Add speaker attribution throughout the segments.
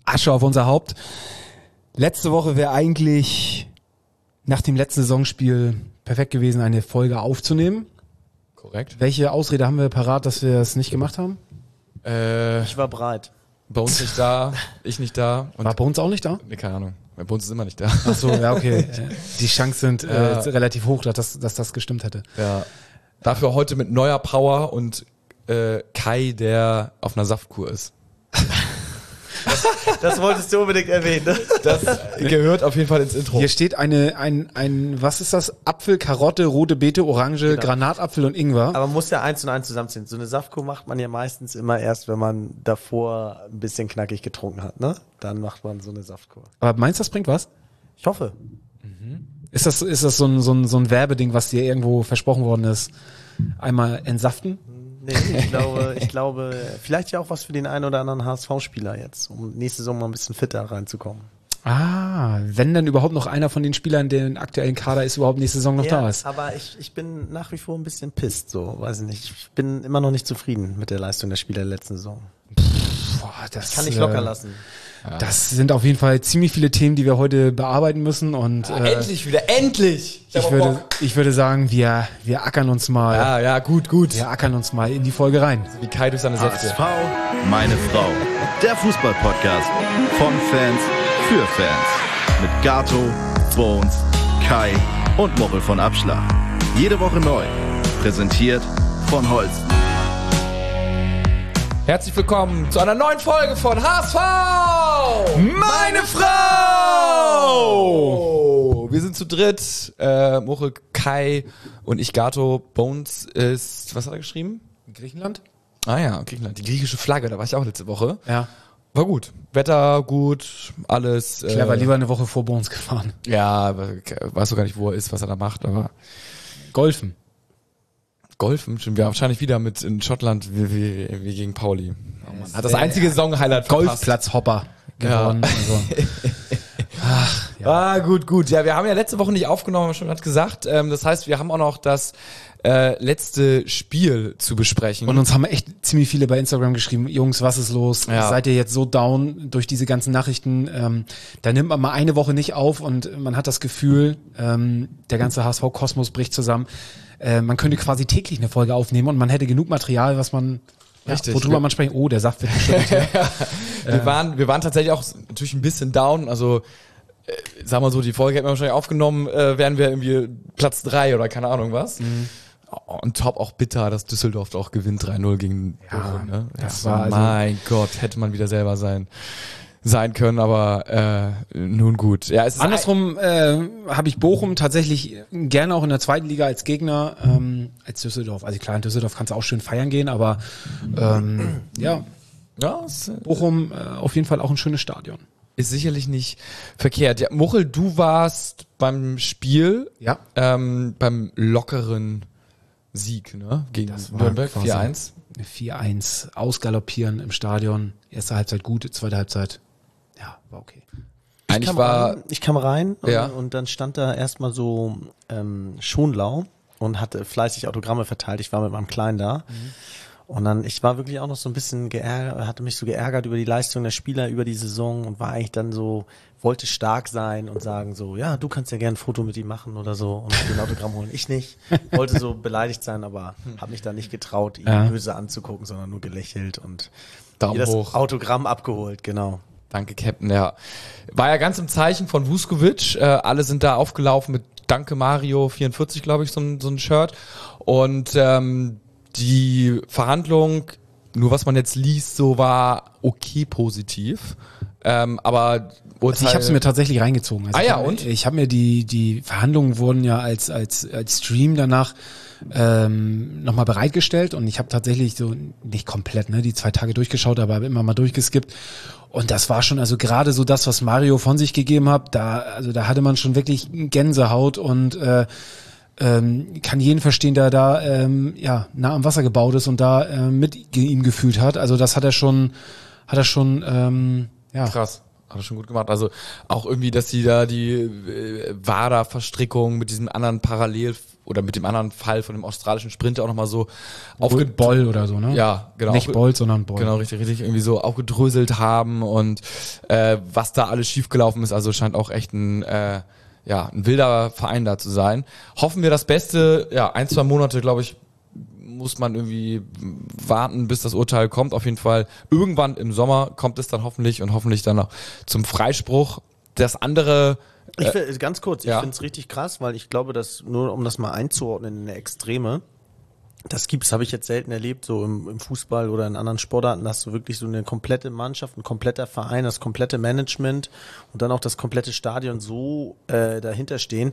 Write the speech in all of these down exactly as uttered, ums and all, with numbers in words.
Speaker 1: Asche auf unser Haupt. Letzte Woche wäre eigentlich nach dem letzten Saisonspiel perfekt gewesen, eine Folge aufzunehmen.
Speaker 2: Korrekt.
Speaker 1: Welche Ausrede haben wir parat, dass wir es nicht gemacht haben?
Speaker 2: Äh,
Speaker 3: ich war bereit.
Speaker 2: Bei uns nicht da, ich nicht da.
Speaker 1: Und war bei uns auch nicht da?
Speaker 2: Nee, keine Ahnung. Bei uns ist immer nicht da.
Speaker 1: Ach so, ja, okay. Die Chancen sind äh, ja. relativ hoch, dass, dass das gestimmt hätte.
Speaker 2: Ja. Dafür heute mit neuer Power und äh, Kai, der auf einer Saftkur ist.
Speaker 3: Das, das wolltest du unbedingt erwähnen. Ne?
Speaker 2: Das gehört auf jeden Fall ins Intro.
Speaker 1: Hier steht eine, ein, ein, was ist das? Apfel, Karotte, rote Beete, Orange, genau. Granatapfel und Ingwer.
Speaker 3: Aber man muss ja eins und eins zusammenziehen. So eine Saftkur macht man ja meistens immer erst, wenn man davor ein bisschen knackig getrunken hat, ne? Dann macht man so eine Saftkur.
Speaker 1: Aber meinst du, das bringt was?
Speaker 3: Ich hoffe.
Speaker 1: Mhm. Ist das, ist das so ein, so ein, so ein Werbeding, was dir irgendwo versprochen worden ist? Einmal entsaften?
Speaker 3: Nee, ich glaube, ich glaube, vielleicht ja auch was für den einen oder anderen H S V-Spieler jetzt, um nächste Saison mal ein bisschen fitter reinzukommen.
Speaker 1: Ah, wenn dann überhaupt noch einer von den Spielern, der im aktuellen Kader ist, überhaupt nächste Saison noch
Speaker 3: ja,
Speaker 1: da ist.
Speaker 3: Aber ich, ich bin nach wie vor ein bisschen pisst, so, weiß ich nicht. Ich bin immer noch nicht zufrieden mit der Leistung der Spieler der letzten Saison.
Speaker 1: Pff, boah, das
Speaker 3: ich kann nicht locker äh, lassen.
Speaker 1: Ja. Das sind auf jeden Fall ziemlich viele Themen, die wir heute bearbeiten müssen. Und
Speaker 2: ja,
Speaker 1: äh,
Speaker 2: endlich wieder, endlich!
Speaker 1: Ich, ich würde, ich würde sagen, wir, wir ackern uns mal.
Speaker 2: Ja, ja, gut, gut.
Speaker 1: Wir ackern uns mal in die Folge rein.
Speaker 2: Wie Kai durch seine Säfte.
Speaker 4: H S V, meine Frau. Der Fußball-Podcast von Fans für Fans. Mit Gato, Bones, Kai und Mochel von Abschlag. Jede Woche neu. Präsentiert von Holsten.
Speaker 2: Herzlich willkommen zu einer neuen Folge von H S V! Meine Frau! Wir sind zu dritt. Äh, Mochel, Kai und ich, Gato. Bones ist, was hat er geschrieben?
Speaker 1: Griechenland?
Speaker 2: Ah ja, Griechenland. Die griechische Flagge, da war ich auch letzte Woche.
Speaker 1: Ja.
Speaker 2: War gut. Wetter gut, alles.
Speaker 1: Clever,
Speaker 2: äh,
Speaker 1: lieber eine Woche vor Bones gefahren.
Speaker 2: Ja, weiß doch gar nicht, wo er ist, was er da macht, aber.
Speaker 1: Golfen.
Speaker 2: Golfen, stimmt, wir wahrscheinlich wieder mit in Schottland wie, wie, wie gegen Pauli. Oh Mann. Hat das einzige Saison-Highlight verpasst.
Speaker 1: Golfplatzhopper geworden. Ja. Also.
Speaker 2: Ach, ja. Ah, gut, gut. Ja, wir haben ja letzte Woche nicht aufgenommen, haben wir schon gerade gesagt. Ähm, das heißt, wir haben auch noch das äh, letzte Spiel zu besprechen.
Speaker 1: Und uns haben echt ziemlich viele bei Instagram geschrieben, Jungs, was ist los?
Speaker 2: Ja.
Speaker 1: Seid ihr jetzt so down durch diese ganzen Nachrichten? Ähm, da nimmt man mal eine Woche nicht auf und man hat das Gefühl, ähm, der ganze H S V-Kosmos bricht zusammen. Äh, man könnte quasi täglich eine Folge aufnehmen und man hätte genug Material, was man, ja, worüber
Speaker 2: wir,
Speaker 1: man sprechen, oh, der Saft wird geschüttet.
Speaker 2: ja. wir, waren, wir waren tatsächlich auch natürlich ein bisschen down, also äh, sag mal so, die Folge hätten wir wahrscheinlich aufgenommen, äh, wären wir irgendwie Platz drei oder keine Ahnung was. Mhm. Und top auch bitter, dass Düsseldorf auch gewinnt drei null gegen Bochum. Ja, ne? Das war, also mein Gott, hätte man wieder selber sein sein können, aber äh, nun gut. Ja, es ist
Speaker 1: andersrum äh, habe ich Bochum tatsächlich gerne auch in der zweiten Liga als Gegner ähm, als Düsseldorf. Also klar, in Düsseldorf kannst du auch schön feiern gehen, aber ähm, ja,
Speaker 2: ja es,
Speaker 1: Bochum äh, auf jeden Fall auch ein schönes Stadion.
Speaker 2: Ist sicherlich nicht verkehrt. Ja, Mochel, du warst beim Spiel,
Speaker 1: ja,
Speaker 2: ähm, beim lockeren Sieg, ne? Gegen Nürnberg vier eins.
Speaker 1: vier eins ausgaloppieren im Stadion. Erste Halbzeit gut, zweite Halbzeit, ja, war okay.
Speaker 3: Ich
Speaker 2: Eigentlich
Speaker 3: kam
Speaker 2: war
Speaker 3: rein, ich kam rein
Speaker 2: ja.
Speaker 3: und, und dann stand da erstmal so ähm, Schonlau und hatte fleißig Autogramme verteilt. Ich war mit meinem Kleinen da. Mhm. Und dann, ich war wirklich auch noch so ein bisschen geärgert, hatte mich so geärgert über die Leistung der Spieler über die Saison und war eigentlich dann so, wollte stark sein und sagen so, ja, du kannst ja gerne ein Foto mit ihm machen oder so und den Autogramm holen. Ich nicht. Wollte so beleidigt sein, aber habe mich da nicht getraut, ihn ja. böse anzugucken, sondern nur gelächelt und
Speaker 2: Daumen
Speaker 3: das
Speaker 2: hoch.
Speaker 3: Autogramm abgeholt, genau.
Speaker 2: Danke, Captain, ja. War ja ganz im Zeichen von Vuskovic. Äh, alle sind da aufgelaufen mit Danke Mario vierundvierzig, glaube ich, so ein, so ein Shirt. Und ähm, die Verhandlung, nur was man jetzt liest, so war okay positiv. Ähm, aber
Speaker 1: also ich habe es mir tatsächlich reingezogen. Also
Speaker 2: ah ja,
Speaker 1: hab,
Speaker 2: und?
Speaker 1: Ich habe mir die die Verhandlungen wurden ja als als als Stream danach ähm, nochmal bereitgestellt und ich habe tatsächlich so, nicht komplett, ne, die zwei Tage durchgeschaut, aber habe immer mal durchgeskippt. Und das war schon, also gerade so das, was Mario von sich gegeben hat, da, also da hatte man schon wirklich Gänsehaut und äh, ähm, kann jeden verstehen, der da ähm, ja nah am Wasser gebaut ist und da äh, mit ihm gefühlt hat. Also das hat er schon, hat er schon, ähm, ja.
Speaker 2: Krass. Hat er schon gut gemacht. Also auch irgendwie, dass sie da die äh, W A D A-Verstrickung mit diesem anderen Parallel oder mit dem anderen Fall von dem australischen Sprinter auch nochmal so
Speaker 1: aufge... Boll oder so, ne?
Speaker 2: Ja, genau.
Speaker 1: Nicht Bolt, sondern Boll.
Speaker 2: Genau, richtig, richtig irgendwie so aufgedröselt haben und äh, was da alles schiefgelaufen ist. Also scheint auch echt ein, äh, ja, ein wilder Verein da zu sein. Hoffen wir das Beste. Ja, ein, zwei Monate, glaube ich, muss man irgendwie warten, bis das Urteil kommt. Auf jeden Fall irgendwann im Sommer kommt es dann hoffentlich und hoffentlich dann noch zum Freispruch. Das andere...
Speaker 3: Ich will, ganz kurz,
Speaker 2: ja.
Speaker 3: ich finde es richtig krass, weil ich glaube, dass, nur um das mal einzuordnen in eine Extreme, das gibt's, habe ich jetzt selten erlebt, so im, im Fußball oder in anderen Sportarten, dass du wirklich so eine komplette Mannschaft, ein kompletter Verein, das komplette Management und dann auch das komplette Stadion so äh, dahinter stehen,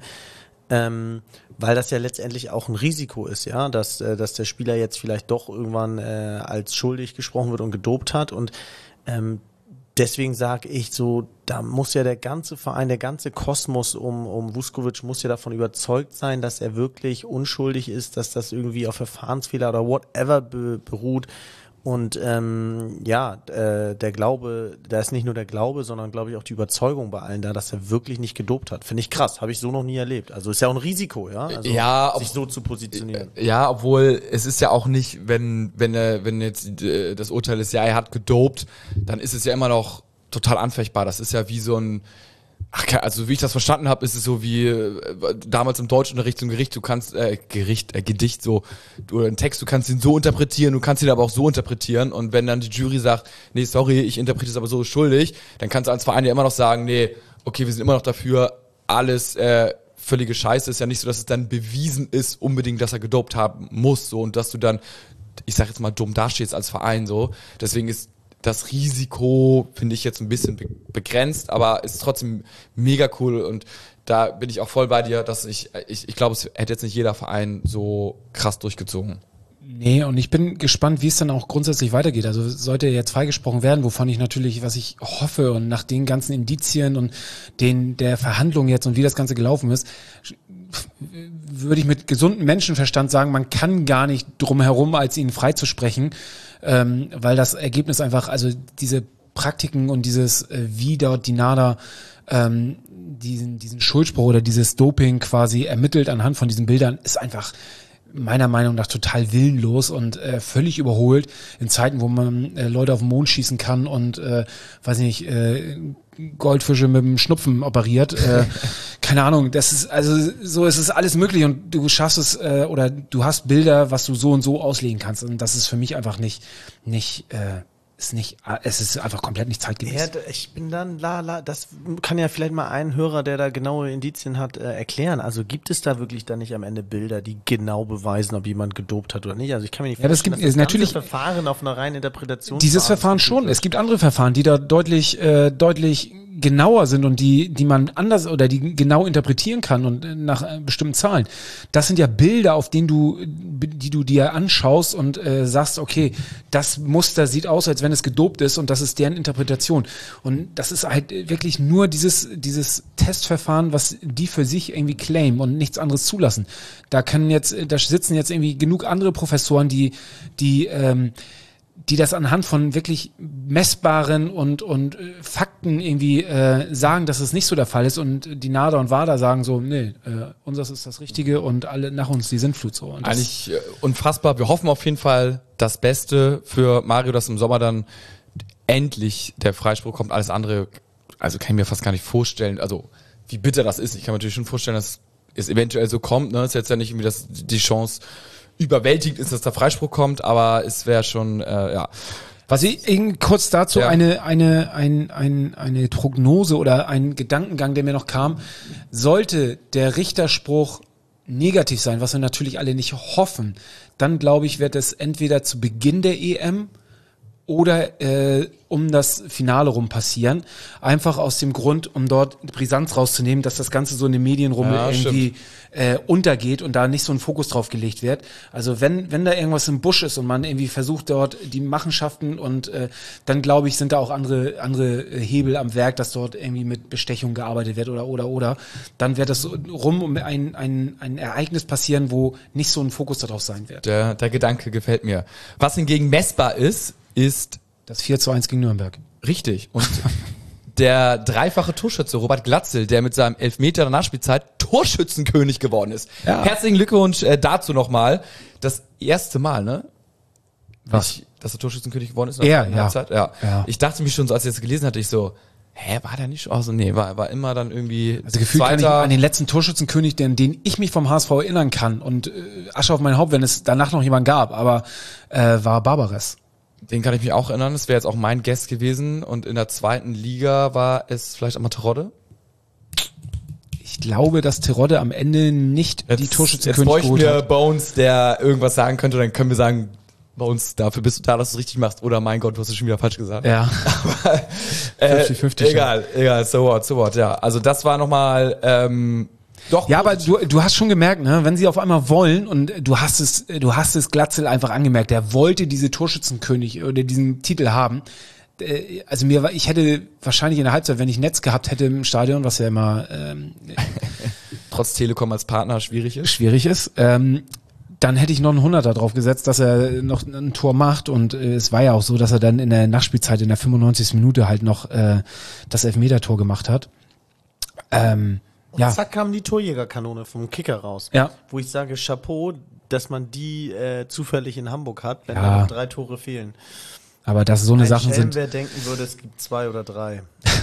Speaker 3: ähm, weil das ja letztendlich auch ein Risiko ist, ja, dass, äh, dass der Spieler jetzt vielleicht doch irgendwann äh, als schuldig gesprochen wird und gedopt hat und ähm, deswegen sage ich so, da muss ja der ganze Verein, der ganze Kosmos um, um Vuskovic muss ja davon überzeugt sein, dass er wirklich unschuldig ist, dass das irgendwie auf Verfahrensfehler oder whatever be, beruht. Und ähm, ja, äh, der Glaube, da ist nicht nur der Glaube, sondern glaube ich auch die Überzeugung bei allen da, dass er wirklich nicht gedopt hat. Finde ich krass, habe ich so noch nie erlebt. Also ist ja auch ein Risiko, ja, also
Speaker 2: ja,
Speaker 3: sich ob, so zu positionieren.
Speaker 2: Ja, obwohl es ist ja auch nicht, wenn wenn er wenn jetzt äh, das Urteil ist, ja, er hat gedopt, dann ist es ja immer noch total anfechtbar. Das ist ja wie so ein Ach, also wie ich das verstanden habe, ist es so wie äh, damals im Deutschunterricht zum Gericht, du kannst, äh, Gericht, äh, Gedicht so, du, einen Text, du kannst ihn so interpretieren, du kannst ihn aber auch so interpretieren und wenn dann die Jury sagt, nee, sorry, ich interpretiere es aber so schuldig, dann kannst du als Verein ja immer noch sagen, nee, okay, wir sind immer noch dafür, alles äh, völlige Scheiße, ist ja nicht so, dass es dann bewiesen ist, unbedingt, dass er gedopt haben muss, so, und dass du dann, ich sag jetzt mal, dumm dastehst als Verein, so, deswegen ist das Risiko finde ich jetzt ein bisschen be- begrenzt, aber ist trotzdem mega cool und da bin ich auch voll bei dir, dass ich, ich, ich glaube, es hätte jetzt nicht jeder Verein so krass durchgezogen.
Speaker 1: Nee, und ich bin gespannt, wie es dann auch grundsätzlich weitergeht. Also sollte er jetzt freigesprochen werden, wovon ich natürlich, was ich hoffe und nach den ganzen Indizien und den der Verhandlungen jetzt und wie das Ganze gelaufen ist, würde ich mit gesundem Menschenverstand sagen, man kann gar nicht drum herum, als ihn freizusprechen, ähm, weil das Ergebnis einfach, also diese Praktiken und dieses, äh, wie dort die NADA ähm, diesen, diesen Schuldspruch oder dieses Doping quasi ermittelt anhand von diesen Bildern, ist einfach meiner Meinung nach total willenlos und äh, völlig überholt in Zeiten, wo man äh, Leute auf den Mond schießen kann und äh, weiß nicht, äh, Goldfische mit dem Schnupfen operiert. Äh, keine Ahnung, das ist, also so ist es alles möglich und du schaffst es äh, oder du hast Bilder, was du so und so auslegen kannst und das ist für mich einfach nicht, nicht, äh, ist nicht, es ist einfach komplett nicht zeitgemäß.
Speaker 3: Ja, ich bin dann, la, la, das kann ja vielleicht mal ein Hörer, der da genaue Indizien hat, äh, erklären. Also gibt es da wirklich dann nicht am Ende Bilder, die genau beweisen, ob jemand gedopt hat oder nicht? Also ich kann mir nicht
Speaker 1: vorstellen, ja, das gibt,
Speaker 3: dass das
Speaker 1: natürlich
Speaker 3: ganze Verfahren auf einer reinen Interpretation.
Speaker 1: Dieses Verfahren schon. Es gibt andere Verfahren, die da deutlich, äh, deutlich genauer sind und die, die man anders oder die genau interpretieren kann und nach äh, bestimmten Zahlen. Das sind ja Bilder, auf denen du, die du dir anschaust und äh, sagst, okay, das Muster sieht aus, als wenn es gedopt ist und das ist deren Interpretation. Und das ist halt wirklich nur dieses, dieses Testverfahren, was die für sich irgendwie claimen und nichts anderes zulassen. Da können jetzt, da sitzen jetzt irgendwie genug andere Professoren, die, die, ähm, die das anhand von wirklich messbaren und und äh, Fakten irgendwie äh, sagen, dass es nicht so der Fall ist und die NADA und WADA sagen so, nee, äh, unseres ist das Richtige und alle nach uns die Sintflut so. Und
Speaker 2: eigentlich äh, unfassbar. Wir hoffen auf jeden Fall das Beste für Mario, dass im Sommer dann endlich der Freispruch kommt. Alles andere, also kann ich mir fast gar nicht vorstellen, also wie bitter das ist. Ich kann mir natürlich schon vorstellen, dass es eventuell so kommt. Ne, ist jetzt ja nicht irgendwie das, die Chance überwältigt ist, dass der Freispruch kommt, aber es wäre schon, äh, ja.
Speaker 1: Was ich eben kurz dazu
Speaker 2: ja.
Speaker 1: eine eine ein, ein, eine Prognose oder ein Gedankengang, der mir noch kam, sollte der Richterspruch negativ sein, was wir natürlich alle nicht hoffen, dann glaube ich, wird es entweder zu Beginn der E M oder äh, um das Finale rum passieren. Einfach aus dem Grund, um dort Brisanz rauszunehmen, dass das Ganze so in den Medien rum
Speaker 2: ja,
Speaker 1: irgendwie äh, untergeht und da nicht so ein Fokus drauf gelegt wird. Also wenn wenn da irgendwas im Busch ist und man irgendwie versucht dort die Machenschaften und äh, dann glaube ich, sind da auch andere andere Hebel am Werk, dass dort irgendwie mit Bestechung gearbeitet wird oder oder oder. Dann wird das so rum um ein ein ein Ereignis passieren, wo nicht so ein Fokus darauf sein wird.
Speaker 2: Der, der Gedanke gefällt mir. Was hingegen messbar ist, ist
Speaker 1: das vier zu eins gegen Nürnberg.
Speaker 2: Richtig. Und der dreifache Torschütze Robert Glatzel, der mit seinem Elfmeter der Nachspielzeit Torschützenkönig geworden ist.
Speaker 1: Ja.
Speaker 2: Herzlichen Glückwunsch äh, dazu nochmal. Das erste Mal, ne?
Speaker 1: Was?
Speaker 2: Ich, dass er Torschützenkönig geworden ist?
Speaker 1: Er,
Speaker 2: in der
Speaker 1: ja.
Speaker 2: Halbzeit? ja.
Speaker 1: Ja.
Speaker 2: Ich dachte mich schon so, als ich das gelesen hatte, ich so, hä, war der nicht schon? Also nee, war, war immer dann irgendwie
Speaker 1: Also gefühlt kann ich
Speaker 2: Zweiter.
Speaker 1: an den letzten Torschützenkönig, den, den ich mich vom H S V erinnern kann und äh, Asche auf mein Haupt, wenn es danach noch jemanden gab, aber äh, war Barbares.
Speaker 2: Den kann ich mich auch erinnern. Das wäre jetzt auch mein Guest gewesen. Und in der zweiten Liga war es vielleicht einmal Terodde.
Speaker 1: Ich glaube, dass Terodde am Ende nicht die
Speaker 2: Jetzt
Speaker 1: Torschützenkönig
Speaker 2: bräuchten
Speaker 1: geholt
Speaker 2: wir
Speaker 1: hat.
Speaker 2: Bones, der irgendwas sagen könnte. Dann können wir sagen, Bones, dafür bist du da, dass du es richtig machst. Oder mein Gott, du hast es schon wieder falsch gesagt.
Speaker 1: Ja.
Speaker 2: Aber, äh,
Speaker 1: fünfzig fünfzig
Speaker 2: egal, egal, so what, so what, ja. Also das war nochmal, ähm, doch.
Speaker 1: Ja, aber du, du hast schon gemerkt, ne, wenn sie auf einmal wollen und du hast es, du hast es Glatzel einfach angemerkt, der wollte diese Torschützenkönig oder diesen Titel haben. Äh, Also mir war, ich hätte wahrscheinlich in der Halbzeit, wenn ich Netz gehabt hätte im Stadion, was ja immer ähm,
Speaker 2: Trotz Telekom als Partner schwierig ist.
Speaker 1: schwierig ist, ähm, dann hätte ich noch einen Hunderter drauf gesetzt, dass er noch ein Tor macht und äh, es war ja auch so, dass er dann in der Nachspielzeit in der fünfundneunzigsten Minute halt noch äh, das Elfmeter-Tor gemacht hat. Ähm,
Speaker 3: Und
Speaker 1: ja.
Speaker 3: zack kam die Torjägerkanone vom Kicker raus.
Speaker 1: Ja.
Speaker 3: Wo ich sage, Chapeau, dass man die äh, zufällig in Hamburg hat, wenn
Speaker 1: Ja.
Speaker 3: da noch drei Tore fehlen.
Speaker 1: Aber dass so eine
Speaker 3: Ein
Speaker 1: Sachen
Speaker 3: Schelm,
Speaker 1: sind.
Speaker 3: wer denken würde, es gibt zwei oder drei.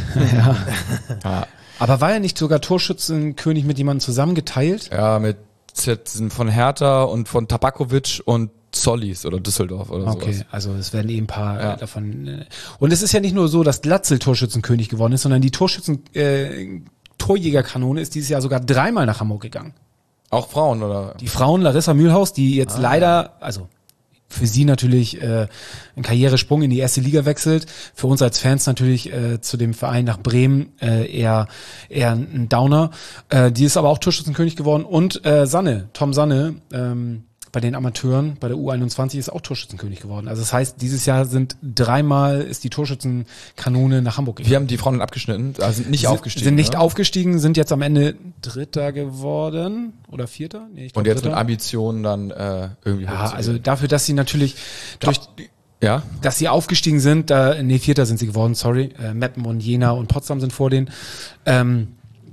Speaker 2: Ja,
Speaker 1: Aber war er nicht sogar Torschützenkönig mit jemandem zusammengeteilt?
Speaker 2: ja mit von Hertha und von Tabakovic und Zollis oder Düsseldorf oder
Speaker 1: Okay,
Speaker 2: sowas.
Speaker 1: also es werden eben ein paar
Speaker 2: Ja.
Speaker 1: äh, davon. Äh, und es ist ja nicht nur so, dass Glatzel Torschützenkönig geworden ist, sondern die Torschützen äh, Torjägerkanone ist dieses Jahr sogar dreimal nach Hamburg gegangen.
Speaker 2: Auch Frauen, oder?
Speaker 1: Die Frauen Larissa Mühlhaus, die jetzt leider, also für sie natürlich äh, ein Karrieresprung in die erste Liga wechselt, für uns als Fans natürlich äh, zu dem Verein nach Bremen äh, eher eher ein Downer. Äh, die ist aber auch Torschützenkönig geworden und äh, Sanne, Tom Sanne, ähm, bei den Amateuren, bei der U einundzwanzig ist auch Torschützenkönig geworden. Also das heißt, dieses Jahr sind dreimal ist die Torschützenkanone nach Hamburg gegangen.
Speaker 2: Wir haben die Frauen dann abgeschnitten, also sind nicht
Speaker 1: sind,
Speaker 2: aufgestiegen.
Speaker 1: Sind nicht
Speaker 2: ne?
Speaker 1: aufgestiegen, sind jetzt am Ende Dritter geworden oder Vierter? Nee, ich glaub
Speaker 2: Und jetzt
Speaker 1: Dritter.
Speaker 2: mit Ambitionen dann äh, irgendwie
Speaker 1: Ja,
Speaker 2: hochzugehen.
Speaker 1: also dafür, dass sie natürlich durch,
Speaker 2: ja,
Speaker 1: dass sie aufgestiegen sind, da, nee, Vierter sind sie geworden, sorry, äh, Meppen und Jena und Potsdam sind vor denen. Ähm,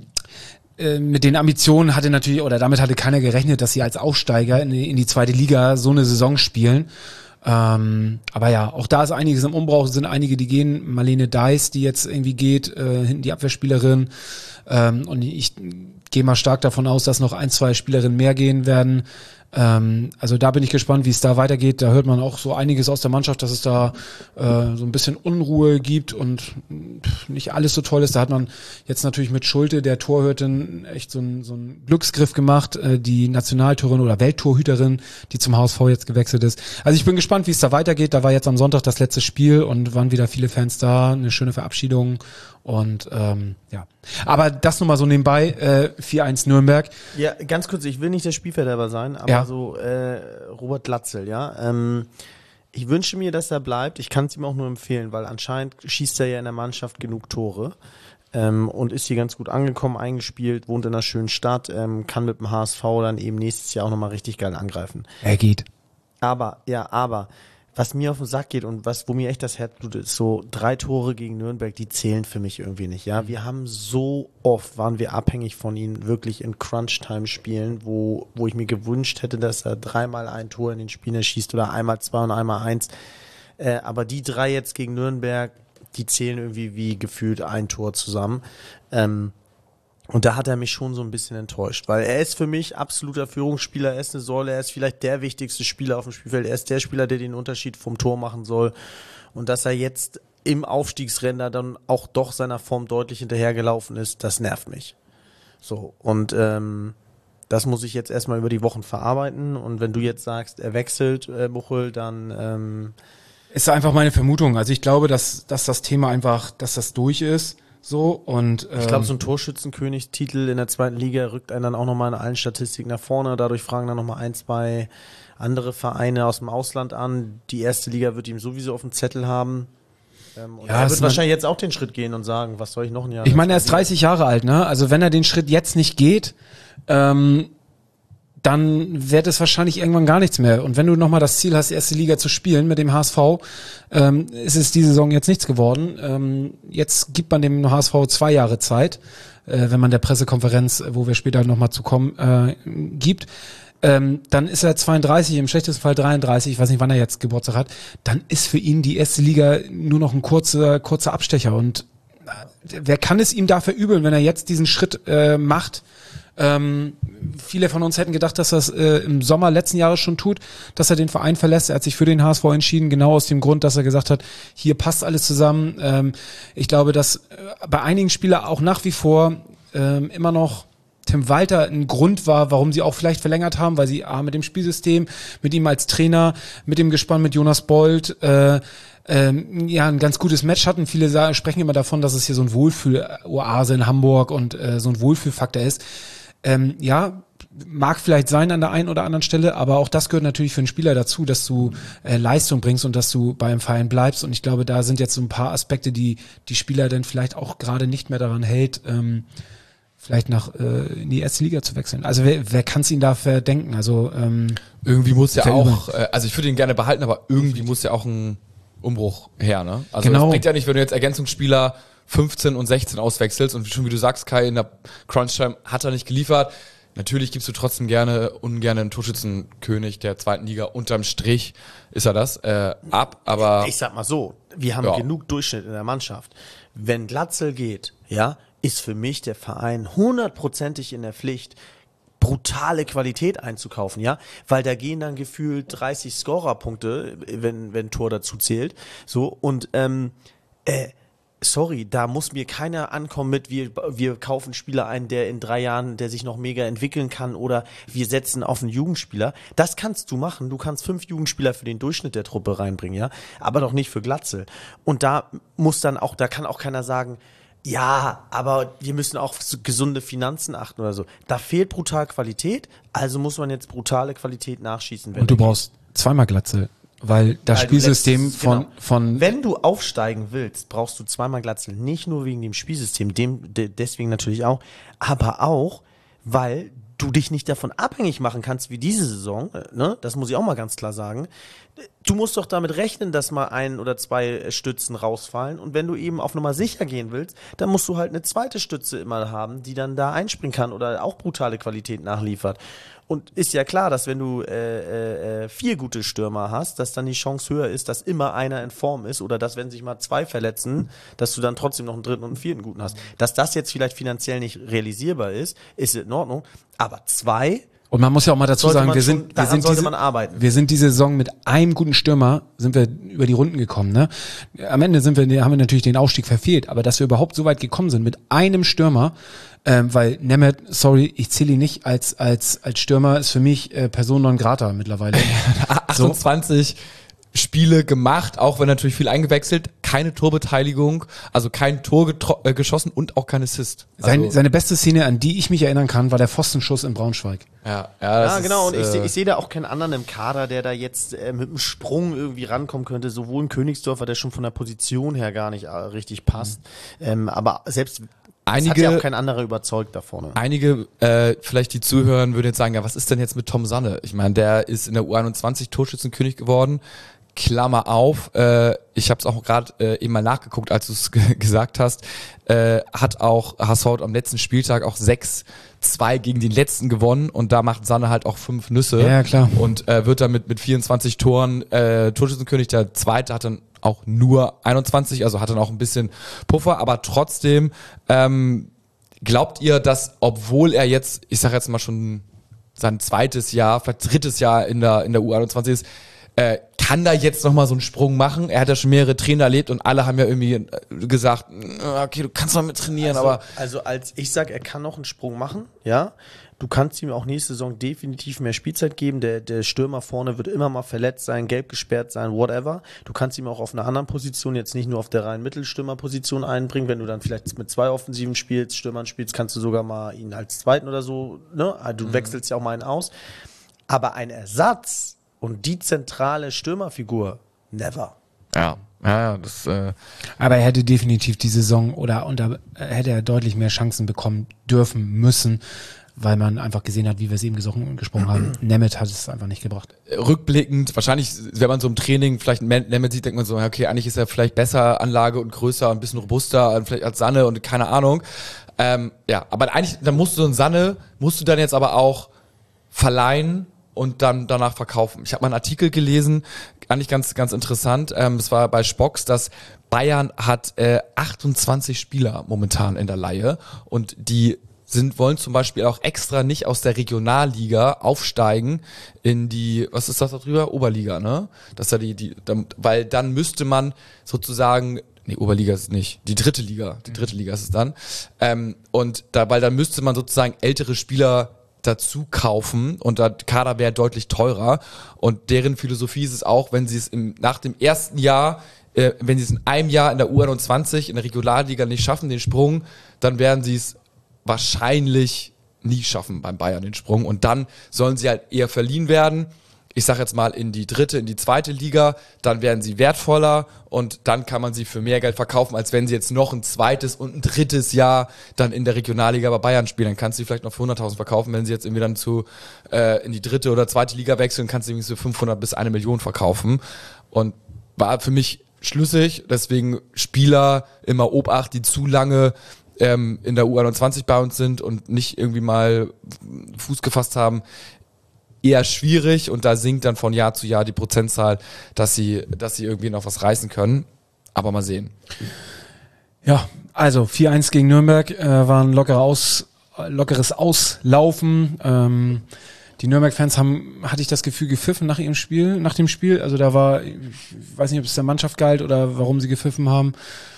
Speaker 1: äh, mit den Ambitionen hatte natürlich, oder damit hatte keiner gerechnet, dass sie als Aufsteiger in die, in die zweite Liga so eine Saison spielen. Ähm, aber ja, auch da ist einiges im Umbruch, sind einige, die gehen. Marlene Deiss, die jetzt irgendwie geht, äh, hinten die Abwehrspielerin. Ähm, und ich gehe mal stark davon aus, dass noch ein, zwei Spielerinnen mehr gehen werden. Ähm, also da bin ich gespannt, wie es da weitergeht. Da hört man auch so einiges aus der Mannschaft, dass es da äh, so ein bisschen Unruhe gibt und pff, nicht alles so toll ist. Da hat man jetzt natürlich mit Schulte, der Torhüterin, echt so einen so einen Glücksgriff gemacht. Äh, die Nationaltorhüterin oder Welttorhüterin, die zum H S V jetzt gewechselt ist. Also ich bin gespannt, wie es da weitergeht. Da war jetzt am Sonntag das letzte Spiel und waren wieder viele Fans da. Eine schöne Verabschiedung. Und ähm, ja, aber das nur mal so nebenbei, äh, vier eins Nürnberg.
Speaker 3: Ja, ganz kurz, ich will nicht der Spielverderber sein, aber
Speaker 1: Ja.
Speaker 3: so äh, Robert Glatzel, ja. Ähm, ich wünsche mir, dass er bleibt. Ich kann es ihm auch nur empfehlen, weil anscheinend schießt er ja in der Mannschaft genug Tore ähm, und ist hier ganz gut angekommen, eingespielt, wohnt in einer schönen Stadt, ähm, kann mit dem H S V dann eben nächstes Jahr auch nochmal richtig geil angreifen.
Speaker 1: Er geht.
Speaker 3: Aber, ja, aber, was mir auf den Sack geht und was, wo mir echt das Herz blutet, ist so drei Tore gegen Nürnberg, die zählen für mich irgendwie nicht, ja. Wir haben so oft, waren wir abhängig von ihnen, wirklich in Crunch-Time-Spielen, wo, wo ich mir gewünscht hätte, dass er dreimal ein Tor in den Spielen schießt oder einmal zwei und einmal eins. Äh, aber die drei jetzt gegen Nürnberg, die zählen irgendwie wie gefühlt ein Tor zusammen. Ähm, Und da hat er mich schon so ein bisschen enttäuscht, weil er ist für mich absoluter Führungsspieler, er ist eine Säule, er ist vielleicht der wichtigste Spieler auf dem Spielfeld, er ist der Spieler, der den Unterschied vom Tor machen soll. Und dass er jetzt im Aufstiegsrennen dann auch doch seiner Form deutlich hinterhergelaufen ist, das nervt mich. So, und ähm, das muss ich jetzt erstmal über die Wochen verarbeiten. Und wenn du jetzt sagst, er wechselt, äh, Muchel, dann ähm,
Speaker 1: Ist einfach meine Vermutung. Also ich glaube, dass, dass das Thema einfach, dass das durch ist. So und ähm,
Speaker 3: ich glaube, so ein Torschützenkönigstitel in der zweiten Liga rückt einen dann auch nochmal in allen Statistiken nach vorne. Dadurch fragen dann nochmal ein, zwei andere Vereine aus dem Ausland an. Die erste Liga wird ihm sowieso auf dem Zettel haben. Ähm, und
Speaker 1: Ja,
Speaker 3: er
Speaker 1: es
Speaker 3: wird
Speaker 1: man-
Speaker 3: wahrscheinlich jetzt auch den Schritt gehen und sagen, was soll ich noch ein Jahr?
Speaker 1: ich meine, er ist dreißig Jahre alt, ne? Also wenn er den Schritt jetzt nicht geht, ähm, dann wird es wahrscheinlich irgendwann gar nichts mehr. Und wenn du nochmal das Ziel hast, erste Liga zu spielen mit dem H S V, ähm, ist es diese Saison jetzt nichts geworden. Ähm, jetzt gibt man dem H S V zwei Jahre Zeit, äh, wenn man der Pressekonferenz, wo wir später nochmal zu kommen, äh, gibt. Ähm, dann ist er zweiunddreißig, im schlechtesten Fall dreiunddreißig, ich weiß nicht, wann er jetzt Geburtstag hat. Dann ist für ihn die erste Liga nur noch ein kurzer, kurzer Abstecher. Und äh, wer kann es ihm da verübeln, wenn er jetzt diesen Schritt äh, macht? Ähm, viele von uns hätten gedacht, dass er es äh, im Sommer letzten Jahres schon tut, dass er den Verein verlässt. Er hat sich für den H S V entschieden, genau aus dem Grund, dass er gesagt hat, hier passt alles zusammen. Ähm, ich glaube, dass äh, bei einigen Spielern auch nach wie vor ähm, immer noch Tim Walter ein Grund war, warum sie auch vielleicht verlängert haben, weil sie A, mit dem Spielsystem, mit ihm als Trainer, mit dem Gespann mit Jonas Bold, äh, ähm, ja, ein ganz gutes Match hatten. Viele sagen, sprechen immer davon, dass es hier so ein Wohlfühl-Oase in Hamburg und äh, so ein Wohlfühlfaktor ist. Ähm, ja, mag vielleicht sein an der einen oder anderen Stelle, aber auch das gehört natürlich für einen Spieler dazu, dass du äh, Leistung bringst und dass du beim Verein bleibst. Und ich glaube, da sind jetzt so ein paar Aspekte, die die Spieler dann vielleicht auch gerade nicht mehr daran hält, ähm, vielleicht nach äh, in die erste Liga zu wechseln. Also wer, wer kann es ihn da verdenken? Also ähm,
Speaker 2: irgendwie muss ja
Speaker 1: verübeln.
Speaker 2: auch, äh, also ich würde ihn gerne behalten, aber irgendwie muss ja auch ein Umbruch her, ne? Also
Speaker 1: Genau.
Speaker 2: es bringt ja nicht, wenn du jetzt Ergänzungsspieler fünfzehn und sechzehn auswechselst und schon wie du sagst, Kai, in der Crunch-Time hat er nicht geliefert. Natürlich gibst du trotzdem gerne, ungern einen Torschützenkönig der zweiten Liga. Unterm Strich ist er das, äh, ab, aber...
Speaker 3: Ich sag mal so, wir haben
Speaker 2: Ja.
Speaker 3: genug Durchschnitt in der Mannschaft. Wenn Glatzel geht, ja, ist für mich der Verein hundertprozentig in der Pflicht, brutale Qualität einzukaufen, ja, weil da gehen dann gefühlt dreißig Scorerpunkte, wenn wenn Tor dazu zählt, so und ähm, äh, sorry, da muss mir keiner ankommen mit, wir, wir kaufen Spieler ein, der in drei Jahren, der sich noch mega entwickeln kann oder wir setzen auf einen Jugendspieler. Das kannst du machen. Du kannst fünf Jugendspieler für den Durchschnitt der Truppe reinbringen, ja, aber doch nicht für Glatzel. Und da muss dann auch, da kann auch keiner sagen, ja, aber wir müssen auch auf so gesunde Finanzen achten oder so. Da fehlt brutal Qualität, also muss man jetzt brutale Qualität nachschießen. Wenn
Speaker 1: und du brauchst zweimal Glatzel, weil das
Speaker 3: Weil du
Speaker 1: Spielsystem
Speaker 3: letztes-
Speaker 1: von
Speaker 3: genau.
Speaker 1: von
Speaker 3: Wenn du aufsteigen willst, brauchst du zweimal Glatzel. Nicht nur wegen dem Spielsystem, dem de, deswegen natürlich auch, aber auch, weil du dich nicht davon abhängig machen kannst wie diese Saison, ne? Das muss ich auch mal ganz klar sagen. Du musst doch damit rechnen, dass mal ein oder zwei Stützen rausfallen und wenn du eben auf Nummer sicher gehen willst, dann musst du halt eine zweite Stütze immer haben, die dann da einspringen kann oder auch brutale Qualität nachliefert. Und ist ja klar, dass wenn du äh, äh, vier gute Stürmer hast, dass dann die Chance höher ist, dass immer einer in Form ist oder dass, wenn sich mal zwei verletzen, dass du dann trotzdem noch einen dritten und einen vierten guten hast. Dass das jetzt vielleicht finanziell nicht realisierbar ist, ist in Ordnung, aber zwei
Speaker 1: und man muss ja auch mal dazu
Speaker 3: sollte
Speaker 1: sagen,
Speaker 3: man
Speaker 1: wir
Speaker 3: schon-
Speaker 1: sind wir
Speaker 3: daran
Speaker 1: sind
Speaker 3: sollte
Speaker 1: diese,
Speaker 3: man arbeiten.
Speaker 1: wir sind diese Saison mit einem guten Stürmer sind wir über die Runden gekommen, ne? Am Ende sind wir haben wir natürlich den Aufstieg verfehlt, aber dass wir überhaupt so weit gekommen sind mit einem Stürmer, ähm, weil Nemeth, sorry, ich zähle ihn nicht als als als Stürmer, ist für mich äh, Person non grata mittlerweile.
Speaker 2: achtundzwanzig Spiele gemacht, auch wenn natürlich viel eingewechselt, keine Torbeteiligung, also kein Tor getro- äh, geschossen und auch kein Assist.
Speaker 1: Sein,
Speaker 2: Also,
Speaker 1: seine beste Szene, an die ich mich erinnern kann, war der Pfostenschuss in Braunschweig.
Speaker 2: ja, ja, das
Speaker 3: Ja, genau,
Speaker 2: ist,
Speaker 3: und ich,
Speaker 2: äh,
Speaker 3: seh- ich sehe da auch keinen anderen im Kader, der da jetzt äh, mit einem Sprung irgendwie rankommen könnte. Sowohl ein Königsdorfer, der schon von der Position her gar nicht äh, richtig passt, ähm, aber selbst es hat
Speaker 2: Einige-
Speaker 3: ja auch kein anderer überzeugt da vorne.
Speaker 2: Einige, äh, vielleicht die zuhören, würden jetzt sagen, ja, was ist denn jetzt mit Tom Sanne? Ich meine, der ist in der U einundzwanzig Torschützenkönig geworden. Klammer auf, äh, ich habe es auch gerade äh, eben mal nachgeguckt, als du es g- gesagt hast, äh, hat auch Hassault am letzten Spieltag auch sechs zwei gegen den letzten gewonnen und da macht Sanne halt auch fünf Nüsse.
Speaker 1: Ja, klar.
Speaker 2: Und äh, wird damit mit vierundzwanzig Toren äh, Torschützenkönig. Der zweite hat dann auch nur einundzwanzig, also hat dann auch ein bisschen Puffer, aber trotzdem ähm, glaubt ihr, dass obwohl er jetzt, ich sag jetzt mal schon sein zweites Jahr, vielleicht drittes Jahr in der in der U einundzwanzig ist, äh, kann da jetzt nochmal so einen Sprung machen? Er hat ja schon mehrere Trainer erlebt und alle haben ja irgendwie äh, gesagt, okay, du kannst mal mit trainieren,
Speaker 3: Also,
Speaker 2: aber
Speaker 3: also als ich sag, er kann noch einen Sprung machen, ja. Du kannst ihm auch nächste Saison definitiv mehr Spielzeit geben. Der, der Stürmer vorne wird immer mal verletzt sein, gelb gesperrt sein, whatever. Du kannst ihm auch auf einer anderen Position, jetzt nicht nur auf der reinen Mittelstürmerposition einbringen. Wenn du dann vielleicht mit zwei Offensiven spielst, Stürmern spielst, kannst du sogar mal ihn als Zweiten oder so, ne? Du mhm. wechselst ja auch mal einen aus. Aber ein Ersatz und die zentrale Stürmerfigur, never.
Speaker 2: ja, ja, das äh,
Speaker 1: Aber er hätte definitiv die Saison oder unter, hätte er deutlich mehr Chancen bekommen dürfen müssen. weil man einfach gesehen hat, wie wir es eben gesprochen, gesprochen haben. Nemeth hat es einfach nicht gebracht.
Speaker 2: Rückblickend, wahrscheinlich, wenn man so im Training vielleicht einen Nemeth sieht, denkt man so, ja, okay, eigentlich ist er vielleicht besser Anlage und größer, ein bisschen robuster, vielleicht als Sanne und keine Ahnung. Ähm, ja, aber eigentlich, dann musst du so einen Sanne, musst du dann jetzt aber auch verleihen und dann danach verkaufen. Ich habe mal einen Artikel gelesen, eigentlich ganz ganz interessant. Ähm, es war bei Spox, dass Bayern hat äh, achtundzwanzig Spieler momentan in der Leihe und die sind wollen zum Beispiel auch extra nicht aus der Regionalliga aufsteigen in die, was ist das da drüber? Oberliga, ne? Das ist ja die, die, dann, weil dann müsste man sozusagen, nee, Oberliga ist es nicht, die dritte Liga, die dritte Liga ist es dann. Ähm, und da, weil dann müsste man sozusagen ältere Spieler dazu kaufen und der Kader wäre deutlich teurer und deren Philosophie ist es auch, wenn sie es im, nach dem ersten Jahr, äh, wenn sie es in einem Jahr in der U einundzwanzig in der Regionalliga nicht schaffen, den Sprung, dann werden sie es wahrscheinlich nie schaffen beim Bayern, den Sprung, und dann sollen sie halt eher verliehen werden. Ich sag jetzt mal in die dritte, in die zweite Liga, dann werden sie wertvoller und dann kann man sie für mehr Geld verkaufen, als wenn sie jetzt noch ein zweites und ein drittes Jahr dann in der Regionalliga bei Bayern spielen. Dann kannst du sie vielleicht noch für hunderttausend verkaufen, wenn sie jetzt irgendwie dann zu äh, in die dritte oder zweite Liga wechseln, kannst du irgendwie so fünfhundert bis eine Million verkaufen. Und war für mich schlüssig, deswegen Spieler immer Obacht, die zu lange ähm, in der U einundzwanzig bei uns sind und nicht irgendwie mal Fuß gefasst haben, eher schwierig, und da sinkt dann von Jahr zu Jahr die Prozentzahl, dass sie, dass sie irgendwie noch was reißen können. Aber mal sehen.
Speaker 1: Ja, also vier eins gegen Nürnberg äh, war ein lockerer Aus, lockeres Auslaufen. Ähm, die Nürnberg-Fans haben, hatte ich das Gefühl, gepfiffen nach ihrem Spiel, nach dem Spiel. Also da war, ich weiß nicht, ob es der Mannschaft galt oder warum sie gepfiffen haben.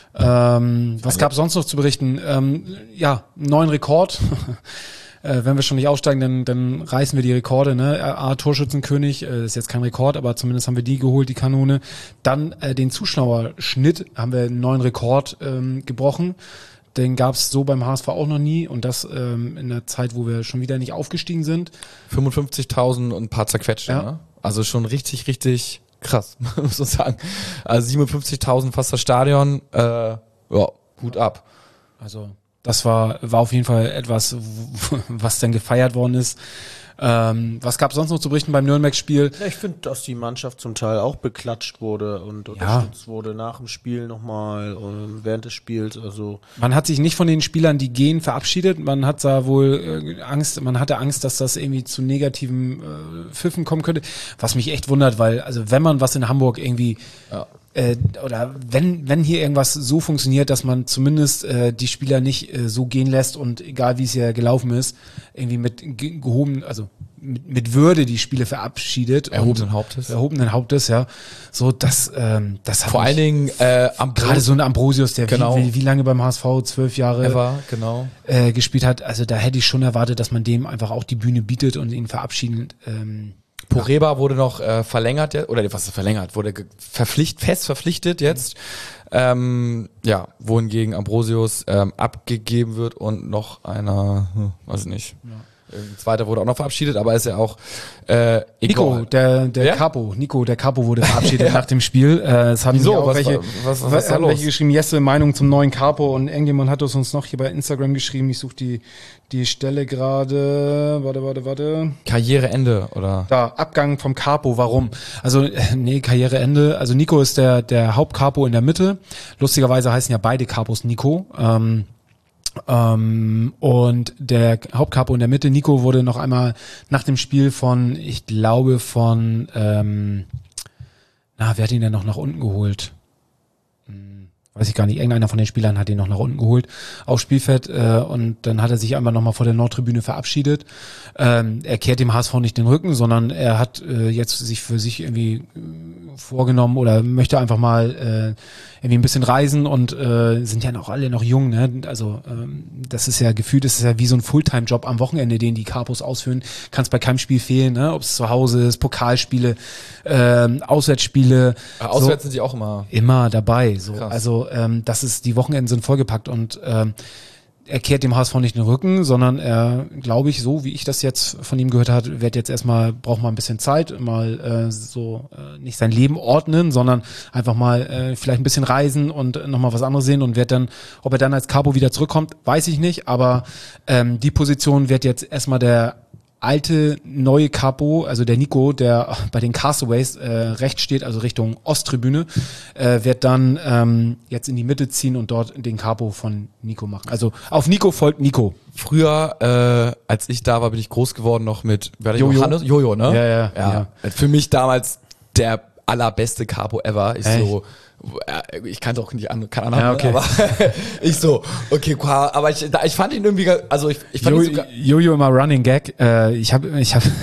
Speaker 1: Ähm, was gab es sonst noch zu berichten? Ähm, ja, einen neuen Rekord. Äh, wenn wir schon nicht aufsteigen, dann, dann reißen wir die Rekorde, ne? A, Torschützenkönig, äh, ist jetzt kein Rekord, aber zumindest haben wir die geholt, die Kanone. Dann äh, den Zuschauerschnitt haben wir einen neuen Rekord ähm, gebrochen. Den gab es so beim H S V auch noch nie, und das ähm, in der Zeit, wo wir schon wieder nicht aufgestiegen sind.
Speaker 2: fünfundfünfzigtausend und ein paar zerquetschte, ja. Ne? Also schon richtig, richtig krass, muss man sagen. Also siebenundfünfzigtausend fast das Stadion, äh, ja, Hut ab.
Speaker 1: Also das war, war auf jeden Fall etwas, was dann gefeiert worden ist. Ähm, was gab es sonst noch zu berichten beim Nürnberg-Spiel?
Speaker 3: Ja, ich finde, dass die Mannschaft zum Teil auch beklatscht wurde und unterstützt ja. wurde nach dem Spiel nochmal und während des Spiels. Also
Speaker 1: man hat sich nicht von den Spielern, die gehen, verabschiedet. Man hat da wohl äh, Angst, man hatte Angst, dass das irgendwie zu negativen äh, Pfiffen kommen könnte. Was mich echt wundert, weil, also wenn man was in Hamburg irgendwie ja. Äh, oder wenn wenn hier irgendwas so funktioniert, dass man zumindest äh, die Spieler nicht äh, so gehen lässt und egal wie es hier gelaufen ist, irgendwie mit ge- gehoben, also mit, mit Würde die Spiele verabschiedet.
Speaker 2: Erhobenen Hauptes.
Speaker 1: Erhobenen Hauptes, ja. So, das, ähm, das hat
Speaker 2: vor allen Dingen äh,
Speaker 1: gerade so ein Ambrosius, der
Speaker 2: genau.
Speaker 1: wie, wie, wie lange beim H S V, zwölf Jahre
Speaker 2: Ever, genau.
Speaker 1: äh, gespielt hat. Also da hätte ich schon erwartet, dass man dem einfach auch die Bühne bietet und ihn verabschiedet. Ähm,
Speaker 2: Poreba wurde noch äh, verlängert, oder was ist verlängert, wurde ge- verpflicht, fest verpflichtet jetzt. Ähm, ja, wohingegen Ambrosius ähm, abgegeben wird und noch einer, hm, weiß ich nicht. Ja. Ein zweiter wurde auch noch verabschiedet, aber ist ja auch äh,
Speaker 1: Nico,
Speaker 2: egal.
Speaker 1: der der
Speaker 2: ja?
Speaker 1: Capo, Nico, der Capo wurde verabschiedet ja. nach dem Spiel. Äh, es haben
Speaker 2: Wieso?
Speaker 1: auch
Speaker 2: was,
Speaker 1: welche,
Speaker 2: was, was, was
Speaker 1: haben welche geschrieben, Jesse, Meinung zum neuen Capo, und irgendjemand hat es uns noch hier bei Instagram geschrieben. Ich suche die die Stelle gerade. Warte, warte, warte.
Speaker 2: Karriereende, oder?
Speaker 1: Da, Abgang vom Capo, warum? Also, äh, nee, Karriereende. Also Nico ist der der Hauptcapo in der Mitte. Lustigerweise heißen ja beide Capos Nico. Ähm, Ähm, und der Hauptcapo in der Mitte, Nico, wurde noch einmal nach dem Spiel von, ich glaube von, ähm, na, wer hat ihn denn noch nach unten geholt? Hm, weiß ich gar nicht, irgendeiner von den Spielern hat ihn noch nach unten geholt aufs Spielfeld, äh, und dann hat er sich einmal nochmal vor der Nordtribüne verabschiedet. Ähm, er kehrt dem H S V nicht den Rücken, sondern er hat äh, jetzt sich für sich irgendwie äh, vorgenommen oder möchte einfach mal äh, irgendwie ein bisschen reisen, und äh, sind ja noch alle noch jung, ne? Also ähm, das ist ja gefühlt, das ist ja wie so ein Fulltime-Job am Wochenende, den die Capos ausführen. Kannst bei keinem Spiel fehlen, ne? Ob es zu Hause ist, Pokalspiele, ähm, Auswärtsspiele.
Speaker 2: Ja, auswärts
Speaker 1: so,
Speaker 2: sind die auch immer
Speaker 1: immer dabei. So,
Speaker 2: krass.
Speaker 1: also ähm, das ist, die Wochenenden sind vollgepackt, und ähm, er kehrt dem H S V nicht den Rücken, sondern er, glaube ich, so wie ich das jetzt von ihm gehört habe, wird jetzt erstmal, braucht mal ein bisschen Zeit, mal äh, so äh, nicht sein Leben ordnen, sondern einfach mal äh, vielleicht ein bisschen reisen und äh, nochmal was anderes sehen und wird dann, ob er dann als Capo wieder zurückkommt, weiß ich nicht, aber ähm, die Position wird jetzt erstmal der alte, neue Capo, also der Nico, der bei den Castaways äh, rechts steht, also Richtung Osttribüne, äh, wird dann ähm, jetzt in die Mitte ziehen und dort den Capo von Nico machen. Also auf Nico folgt Nico.
Speaker 2: Früher, äh, als ich da war, bin ich groß geworden noch mit wer hat
Speaker 1: Jojo.
Speaker 2: Johannes? Jojo, ne?
Speaker 1: Ja, ja,
Speaker 2: ja. ja. Für mich damals der allerbeste Capo ever. Ich
Speaker 1: Echt?
Speaker 2: so, ich kannte auch nicht an, keine Ahnung,
Speaker 1: Ja, okay.
Speaker 2: aber ich so, okay, aber ich, ich fand ihn irgendwie, also ich, ich fand
Speaker 1: Jo-
Speaker 2: ihn sogar,
Speaker 1: Jojo immer Running Gag. Äh, ich habe, ich habe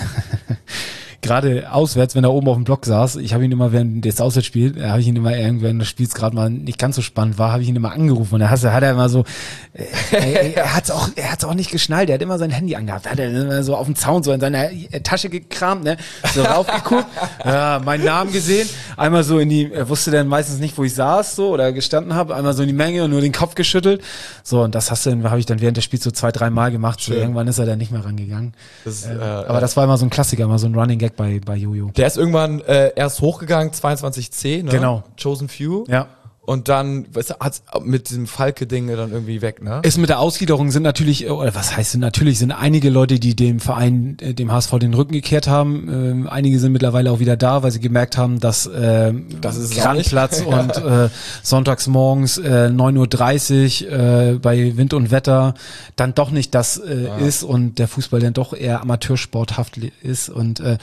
Speaker 1: gerade auswärts, wenn er oben auf dem Block saß, ich habe ihn immer während des Auswärtsspiels, äh, habe ich ihn immer irgendwann das Spiels gerade mal nicht ganz so spannend war, habe ich ihn immer angerufen und er hat, hat er immer so, äh, er, er hat's auch, er hat's auch nicht geschnallt, er hat immer sein Handy angehabt, hat er immer so auf dem Zaun so in seiner Tasche gekramt, ne, so raufgeguckt, ja, meinen Namen gesehen, einmal so in die, er wusste dann meistens nicht, wo ich saß so oder gestanden habe, einmal so in die Menge und nur den Kopf geschüttelt, so und das hast du, habe ich dann während des Spiels so zwei, drei Mal gemacht, so, irgendwann ist er dann nicht mehr rangegangen.
Speaker 2: das,
Speaker 1: Äh,
Speaker 2: äh,
Speaker 1: aber das war immer so ein Klassiker, immer so ein Running Gag bei, bei Jojo.
Speaker 2: der ist irgendwann äh, erst hochgegangen, zweiundzwanzig C, ne?
Speaker 1: Genau.
Speaker 2: Chosen Few.
Speaker 1: Ja.
Speaker 2: Und dann, weißt du, hat's mit diesem Falke-Ding dann irgendwie weg, ne?
Speaker 1: Ist mit der Ausgliederung sind natürlich, oder was heißt denn natürlich, sind einige Leute, die dem Verein, äh, dem H S V den Rücken gekehrt haben. Ähm, einige sind mittlerweile auch wieder da, weil sie gemerkt haben, dass äh,
Speaker 2: Das ist es auch nicht.
Speaker 1: Grandplatz und äh, sonntags morgens äh, neun Uhr dreißig äh, bei Wind und Wetter dann doch nicht das äh,
Speaker 2: Ah.
Speaker 1: ist und der Fußball dann doch eher amateursporthaft li- ist und äh,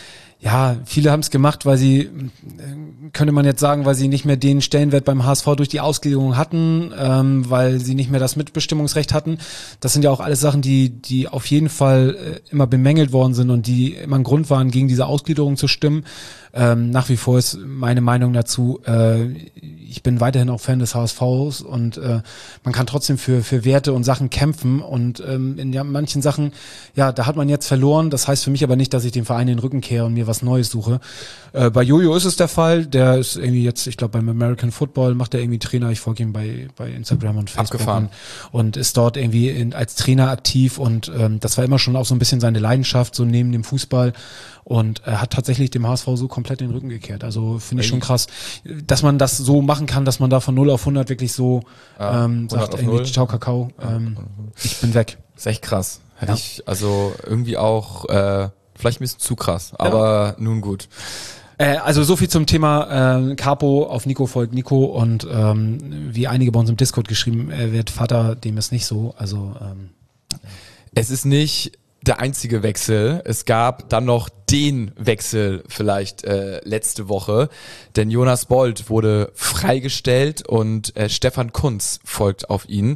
Speaker 1: ja, viele haben es gemacht, weil sie, äh, könnte man jetzt sagen, weil sie nicht mehr den Stellenwert beim H S V durch die Ausgliederung hatten, ähm, weil sie nicht mehr das Mitbestimmungsrecht hatten. Das sind ja auch alles Sachen, die die auf jeden Fall äh, immer bemängelt worden sind und die immer ein Grund waren, gegen diese Ausgliederung zu stimmen. Ähm, nach wie vor ist meine Meinung dazu, äh, ich bin weiterhin auch Fan des H S Vs und äh, man kann trotzdem für für Werte und Sachen kämpfen und ähm, in ja, manchen Sachen, ja, da hat man jetzt verloren. Das heißt für mich aber nicht, dass ich dem Verein den Rücken kehre und mir was Neues suche. Äh, bei Jojo ist es der Fall. Der ist irgendwie jetzt, ich glaube beim American Football macht er irgendwie Trainer. Ich folge ihm bei bei Instagram und Facebook
Speaker 2: Abgefahren.
Speaker 1: und, und ist dort irgendwie in, als Trainer aktiv und ähm, das war immer schon auch so ein bisschen seine Leidenschaft so neben dem Fußball. Und er hat tatsächlich dem H S V so komplett den Rücken gekehrt. Also finde ich schon krass, dass man das so machen kann, dass man da von null auf hundert wirklich so
Speaker 2: Ja,
Speaker 1: ähm,
Speaker 2: hundert
Speaker 1: sagt,
Speaker 2: auf
Speaker 1: irgendwie,
Speaker 2: null.
Speaker 1: ciao Kakao, ähm, ich bin weg.
Speaker 2: Ist echt krass. Hätte
Speaker 1: Ja.
Speaker 2: ich, also irgendwie auch, äh, vielleicht ein bisschen zu krass, aber nun gut.
Speaker 1: Äh, also so viel zum Thema äh, Capo auf Nico folgt Nico und ähm, wie einige bei uns im Discord geschrieben, er wird Vater, dem ist nicht so. Also ähm,
Speaker 2: Es ist nicht der einzige Wechsel. Es gab dann noch den Wechsel vielleicht äh, letzte Woche, denn Jonas Bold wurde freigestellt und äh, Stefan Kuntz folgt auf ihn.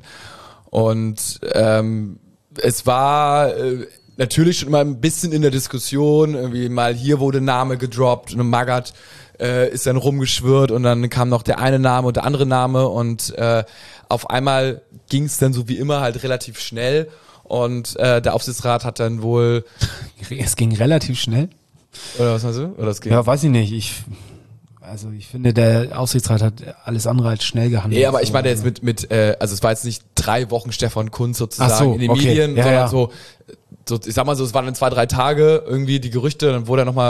Speaker 2: Und ähm, es war äh, natürlich schon immer ein bisschen in der Diskussion, irgendwie mal hier wurde ein Name gedroppt, eine Magath äh, ist dann rumgeschwirrt und dann kam noch der eine Name und der andere Name und äh, auf einmal ging es dann so wie immer halt relativ schnell. Und äh, der Aufsichtsrat hat dann wohl,
Speaker 1: es ging relativ schnell.
Speaker 2: oder was meinst du? Oder es ging?
Speaker 1: Ja, weiß ich nicht. Ich also ich finde, der Aufsichtsrat hat alles andere als schnell gehandelt.
Speaker 2: Nee, aber ich
Speaker 1: So,
Speaker 2: meine jetzt
Speaker 1: also-
Speaker 2: mit, mit äh, also es war jetzt nicht drei Wochen Stefan Kuntz sozusagen
Speaker 1: Ach so,
Speaker 2: in den
Speaker 1: okay.
Speaker 2: Medien,
Speaker 1: Ja,
Speaker 2: sondern
Speaker 1: ja.
Speaker 2: So, so, ich sag mal so, es waren dann zwei, drei Tage irgendwie die Gerüchte, dann wurde er nochmal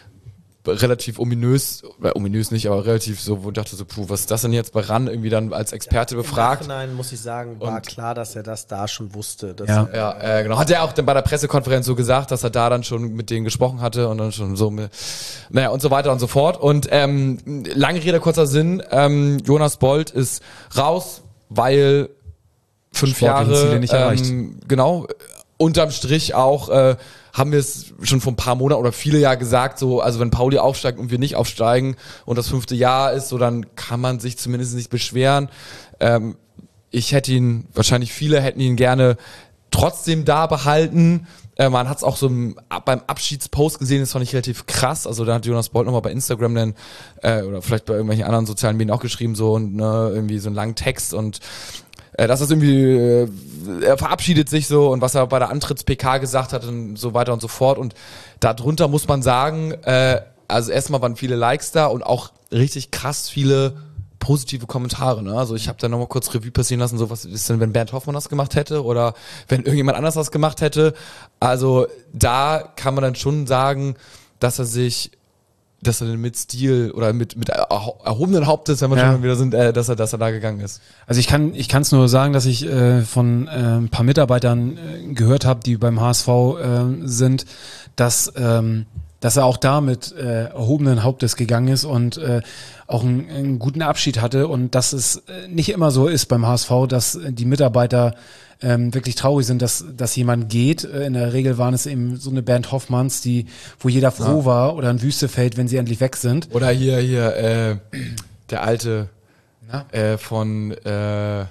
Speaker 2: relativ ominös, äh, ominös nicht, aber relativ so, wo ich dachte so, puh, was ist das denn jetzt bei RAN irgendwie dann als Experte befragt?
Speaker 3: Im Nachhinein muss ich sagen, war
Speaker 2: Und-
Speaker 3: klar, dass er das da schon wusste. Dass
Speaker 1: Ja.
Speaker 3: er,
Speaker 2: Ja, äh, genau. Hat er auch dann bei der Pressekonferenz so gesagt, dass er da dann schon mit denen gesprochen hatte und dann schon so, mit, naja, und so weiter und so fort. Und ähm, lange Rede, kurzer Sinn, ähm, Jonas Bold ist raus, weil fünf
Speaker 1: Sportliche
Speaker 2: Jahre,
Speaker 1: Ziele nicht erreicht.
Speaker 2: ähm, genau, unterm Strich auch, äh, haben wir es schon vor ein paar Monaten oder viele Jahre gesagt, so, also wenn Pauli aufsteigt und wir nicht aufsteigen und das fünfte Jahr ist, so, dann kann man sich zumindest nicht beschweren. Ähm, ich hätte ihn, wahrscheinlich viele hätten ihn gerne trotzdem da behalten. Äh, man hat es auch so im, beim Abschiedspost gesehen, das fand ich relativ krass. Also da hat Jonas Bold nochmal bei Instagram dann, äh, oder vielleicht bei irgendwelchen anderen sozialen Medien auch geschrieben, so, und, ne, irgendwie so einen langen Text und äh, das ist irgendwie, äh, er verabschiedet sich so und was er bei der Antritts-P K gesagt hat und so weiter und so fort. Und darunter muss man sagen, äh, also erstmal waren viele Likes da und auch richtig krass viele positive Kommentare, ne? Also ich habe da nochmal kurz Revue passieren lassen, so was ist denn, wenn Bernd Hoffmann das gemacht hätte oder wenn irgendjemand anders das gemacht hätte. Also da kann man dann schon sagen, dass er sich, dass er mit Stil oder mit mit erhobenen Hauptes, wenn wir
Speaker 1: Ja.
Speaker 2: schon mal wieder sind, äh, dass er dass er da gegangen ist.
Speaker 1: Also ich kann ich kann es nur sagen, dass ich äh, von äh, ein paar Mitarbeitern äh, gehört habe, die beim H S V äh, sind, dass ähm, dass er auch da mit äh, erhobenen Hauptes gegangen ist und äh, auch einen, einen guten Abschied hatte und dass es äh, nicht immer so ist beim H S V, dass äh, die Mitarbeiter ähm, wirklich traurig sind, dass dass jemand geht. Äh, in der Regel waren es eben so eine Bernd Hoffmanns, die wo jeder froh
Speaker 2: Ja.
Speaker 1: war, oder ein Wüstefeld, wenn sie endlich weg sind.
Speaker 2: Oder hier hier äh, der alte
Speaker 1: Na?
Speaker 2: äh, von äh,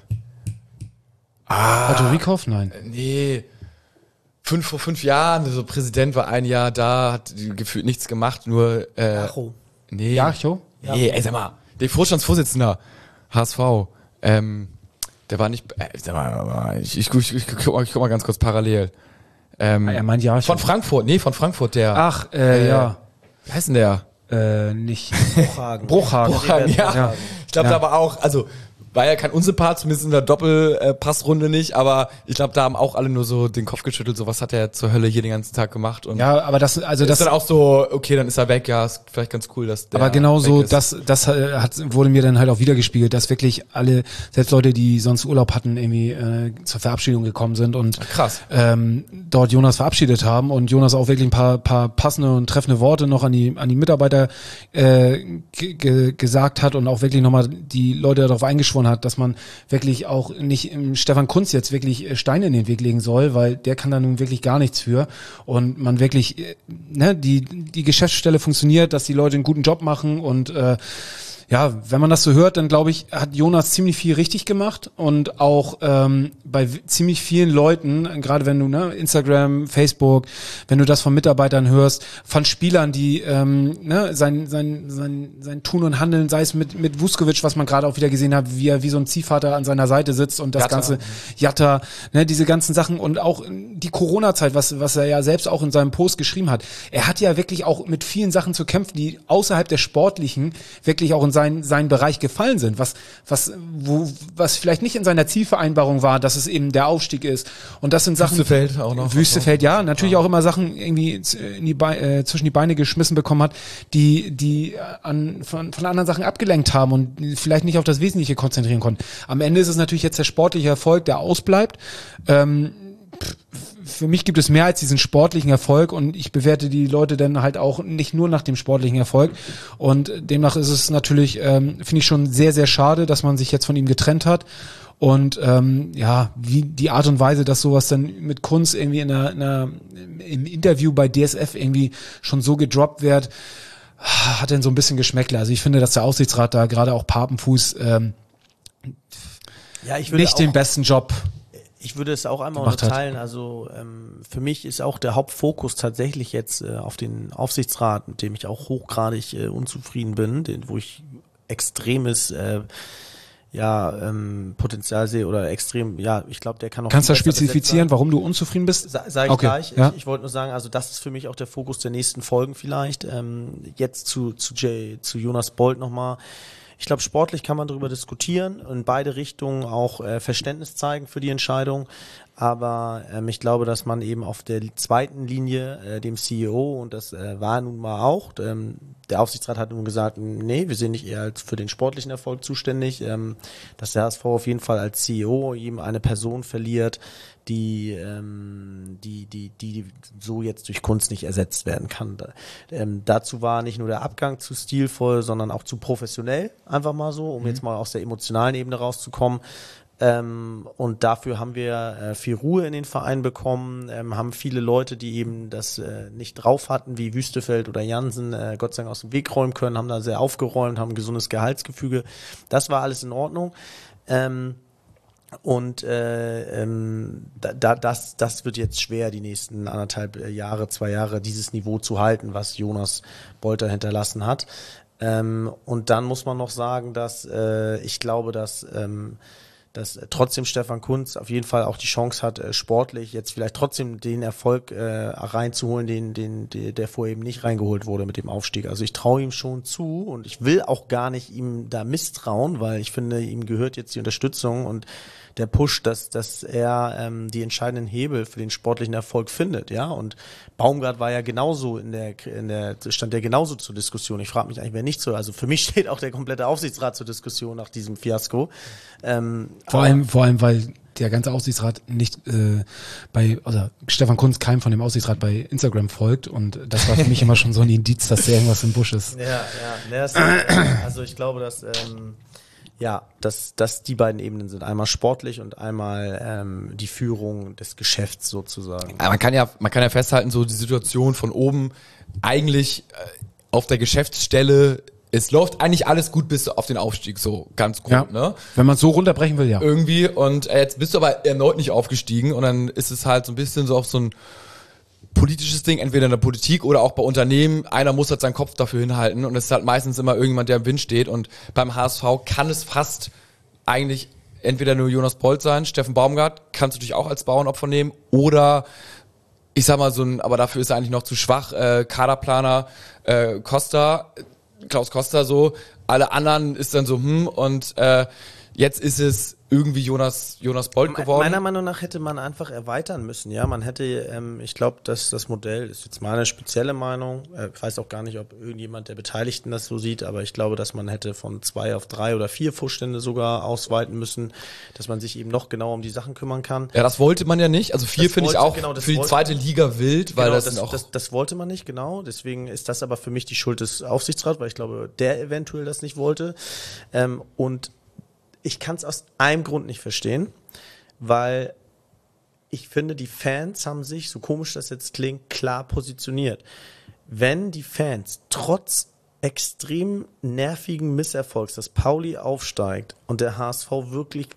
Speaker 1: Otto Rieckhoff? Nein.
Speaker 2: nee, fünf vor fünf Jahren, so Präsident war ein Jahr da, hat gefühlt nichts gemacht, nur äh,
Speaker 3: Acho.
Speaker 2: nee,
Speaker 1: Jarcho?
Speaker 2: nee, ey, sag mal, der Vorstandsvorsitzender H S V, ähm, der war nicht, äh, sag mal, ich, ich, ich, ich, guck mal, ich guck mal ganz kurz parallel. Ähm,
Speaker 1: Er meint Jarcho.
Speaker 2: von Frankfurt, nee, von Frankfurt, der,
Speaker 1: Ach, äh,
Speaker 2: Äh,
Speaker 1: ja.
Speaker 2: wie heißt denn der?
Speaker 1: Äh, nicht.
Speaker 3: Bruchhagen.
Speaker 1: Bruchhagen.
Speaker 2: Bruchhagen, ja.
Speaker 1: Ja.
Speaker 2: Ich glaube,
Speaker 1: Ja.
Speaker 2: da war auch, also war ja kein Unsympath, zumindest in der Doppelpassrunde nicht, aber ich glaube, da haben auch alle nur so den Kopf geschüttelt, so was hat er zur Hölle hier den ganzen Tag gemacht und
Speaker 1: Ja, aber das, also
Speaker 2: ist
Speaker 1: das,
Speaker 2: dann auch so, okay, dann ist er weg, ja, ist vielleicht ganz cool, dass der
Speaker 1: aber genau so,
Speaker 2: weg ist.
Speaker 1: das, das äh, hat, wurde mir dann halt auch wiedergespiegelt, dass wirklich alle, selbst Leute, die sonst Urlaub hatten, irgendwie äh, zur Verabschiedung gekommen sind und
Speaker 2: krass.
Speaker 1: ähm, dort Jonas verabschiedet haben und Jonas auch wirklich ein paar, paar passende und treffende Worte noch an die, an die Mitarbeiter äh, ge- ge- gesagt hat und auch wirklich nochmal die Leute darauf eingeschworen hat, dass man wirklich auch nicht im Stefan Kunz jetzt wirklich äh, Steine in den Weg legen soll, weil der kann da nun wirklich gar nichts für und man wirklich, äh, ne, die, die Geschäftsstelle funktioniert, dass die Leute einen guten Job machen und äh, ja, wenn man das so hört, dann glaube ich, hat Jonas ziemlich viel richtig gemacht und auch ähm, bei w- ziemlich vielen Leuten, äh, gerade wenn du, ne, Instagram, Facebook, wenn du das von Mitarbeitern hörst, von Spielern, die ähm, ne, sein, sein, sein, sein Tun und Handeln, sei es mit, mit Vuskovic, was man gerade auch wieder gesehen hat, wie er wie so ein Ziehvater an seiner Seite sitzt und das
Speaker 2: Jatta.
Speaker 1: ganze Jatta, ne, diese ganzen Sachen und auch die Corona-Zeit, was, was er ja selbst auch in seinem Post geschrieben hat. Er hat ja wirklich auch mit vielen Sachen zu kämpfen, die außerhalb der sportlichen wirklich auch in seinen, seinen Bereich gefallen sind, was, was, wo, was vielleicht nicht in seiner Zielvereinbarung war, dass es eben der Aufstieg ist. Und das sind Sachen.
Speaker 2: Wüstefeld auch noch.
Speaker 1: Wüstefeld, ja, natürlich auch immer Sachen irgendwie in die Be- äh, zwischen die Beine geschmissen bekommen hat, die, die an, von, von anderen Sachen abgelenkt haben und vielleicht nicht auf das Wesentliche konzentrieren konnten. Am Ende ist es natürlich jetzt der sportliche Erfolg, der ausbleibt. Ähm, Für mich gibt es mehr als diesen sportlichen Erfolg und ich bewerte die Leute dann halt auch nicht nur nach dem sportlichen Erfolg und demnach ist es natürlich, ähm, finde ich schon sehr, sehr schade, dass man sich jetzt von ihm getrennt hat und ähm, ja, wie die Art und Weise, dass sowas dann mit Kunz irgendwie in einer, in einer, im Interview bei D S F irgendwie schon so gedroppt wird, hat dann so ein bisschen Geschmäckle. Also ich finde, dass der Aufsichtsrat da gerade auch Papenfuß ähm,
Speaker 3: Ja, ich würde
Speaker 1: nicht
Speaker 3: auch,
Speaker 1: den besten Job.
Speaker 3: Ich würde es auch einmal
Speaker 1: gemacht hat.
Speaker 3: unterteilen. Also ähm, für mich ist auch der Hauptfokus tatsächlich jetzt äh, auf den Aufsichtsrat, mit dem ich auch hochgradig äh, unzufrieden bin, den, wo ich extremes äh, ja, ähm, Potenzial sehe oder extrem, ja, ich glaube, der kann noch
Speaker 1: Kannst du
Speaker 3: viel
Speaker 1: das
Speaker 3: besser besetzt
Speaker 1: spezifizieren,
Speaker 3: sein.
Speaker 1: warum du unzufrieden bist?
Speaker 3: Sa sag ich
Speaker 1: Okay,
Speaker 3: gleich.
Speaker 1: ja.
Speaker 3: Ich, ich wollte nur sagen, also das ist für mich auch der Fokus der nächsten Folgen vielleicht. Ähm, jetzt zu, zu, Jay, zu Jonas Bolt nochmal. Ich glaube, sportlich kann man darüber diskutieren, in beide Richtungen auch äh, Verständnis zeigen für die Entscheidung. Aber ähm, ich glaube, dass man eben auf der zweiten Linie, äh, dem C E O, und das äh, war nun mal auch, ähm, der Aufsichtsrat hat nun gesagt, nee, wir sind nicht eher als für den sportlichen Erfolg zuständig, ähm, dass der H S V auf jeden Fall als C E O ihm eine Person verliert, die, ähm, die, die, die so jetzt durch Kunst nicht ersetzt werden kann. Da, ähm, dazu war nicht nur der Abgang zu stilvoll, sondern auch zu professionell, einfach mal so, um mhm. jetzt mal aus der emotionalen Ebene rauszukommen. Ähm, und dafür haben wir äh, viel Ruhe in den Verein bekommen, ähm, haben viele Leute, die eben das äh, nicht drauf hatten, wie Wüstefeld oder Jansen, äh, Gott sei Dank aus dem Weg räumen können, haben da sehr aufgeräumt, haben ein gesundes Gehaltsgefüge. Das war alles in Ordnung. Ähm, Und äh, ähm, da, da, das, das wird jetzt schwer, die nächsten anderthalb Jahre, zwei Jahre, dieses Niveau zu halten, was Jonas Bolter hinterlassen hat. Ähm, und dann muss man noch sagen, dass äh, ich glaube, dass ähm, dass äh, trotzdem Stefan Kuntz auf jeden Fall auch die Chance hat, äh, sportlich jetzt vielleicht trotzdem den Erfolg äh, reinzuholen, den, den, der, der vorher eben nicht reingeholt wurde mit dem Aufstieg. Also ich traue ihm schon zu und ich will auch gar nicht ihm da misstrauen, weil ich finde, ihm gehört jetzt die Unterstützung und der Push, dass, dass er ähm, die entscheidenden Hebel für den sportlichen Erfolg findet, ja. Und Baumgart war ja genauso in der, in der stand ja genauso zur Diskussion. Ich frage mich eigentlich, wer nicht so. Also für mich steht auch der komplette Aufsichtsrat zur Diskussion nach diesem Fiasko. Ähm,
Speaker 1: vor allem, vor allem, weil der ganze Aufsichtsrat nicht äh, bei, also Stefan Kuntz keinem von dem Aufsichtsrat bei Instagram folgt und das war für mich immer schon so ein Indiz, dass da irgendwas im Busch ist.
Speaker 3: Ja, ja. Das, also ich glaube, dass ähm, ja, dass, dass die beiden Ebenen sind. Einmal sportlich und einmal ähm, die Führung des Geschäfts sozusagen.
Speaker 2: Ja, man kann ja, man kann ja festhalten, so die Situation von oben eigentlich äh, auf der Geschäftsstelle, es läuft eigentlich alles gut bis auf den Aufstieg, so ganz grob,
Speaker 1: ja,
Speaker 2: ne?
Speaker 1: Wenn man es so runterbrechen will, ja.
Speaker 2: Irgendwie und äh, jetzt bist du aber erneut nicht aufgestiegen und dann ist es halt so ein bisschen so auf so ein politisches Ding, entweder in der Politik oder auch bei Unternehmen. Einer muss halt seinen Kopf dafür hinhalten und es ist halt meistens immer irgendjemand, der im Wind steht und beim H S V kann es fast eigentlich entweder nur Jonas Bolt sein, Steffen Baumgart kannst du dich auch als Bauernopfer nehmen oder ich sag mal so ein, aber dafür ist er eigentlich noch zu schwach, äh, Kaderplaner äh, Costa, Klaus Costa so, alle anderen ist dann so hm und äh, jetzt ist es irgendwie Jonas Jonas Bolt geworden.
Speaker 3: Meiner Meinung nach hätte man einfach erweitern müssen. Ja, man hätte, ähm, ich glaube, dass das Modell ist jetzt meine spezielle Meinung. Äh, ich weiß auch gar nicht, ob irgendjemand der Beteiligten das so sieht, aber ich glaube, dass man hätte von zwei auf drei oder vier Vorstände sogar ausweiten müssen, dass man sich eben noch genauer um die Sachen kümmern kann.
Speaker 2: Ja, das wollte man ja nicht. Also vier finde ich auch
Speaker 3: genau,
Speaker 2: für die
Speaker 3: wollte,
Speaker 2: zweite Liga wild, weil
Speaker 3: genau,
Speaker 2: das,
Speaker 3: das,
Speaker 2: sind auch
Speaker 3: das, das wollte man nicht, genau. Deswegen ist das aber für mich die Schuld des Aufsichtsrats, weil ich glaube, der eventuell das nicht wollte. Ähm, und ich kann es aus einem Grund nicht verstehen, weil ich finde, die Fans haben sich, so komisch das jetzt klingt, klar positioniert. Wenn die Fans trotz extrem nervigen Misserfolgs, dass Pauli aufsteigt und der H S V wirklich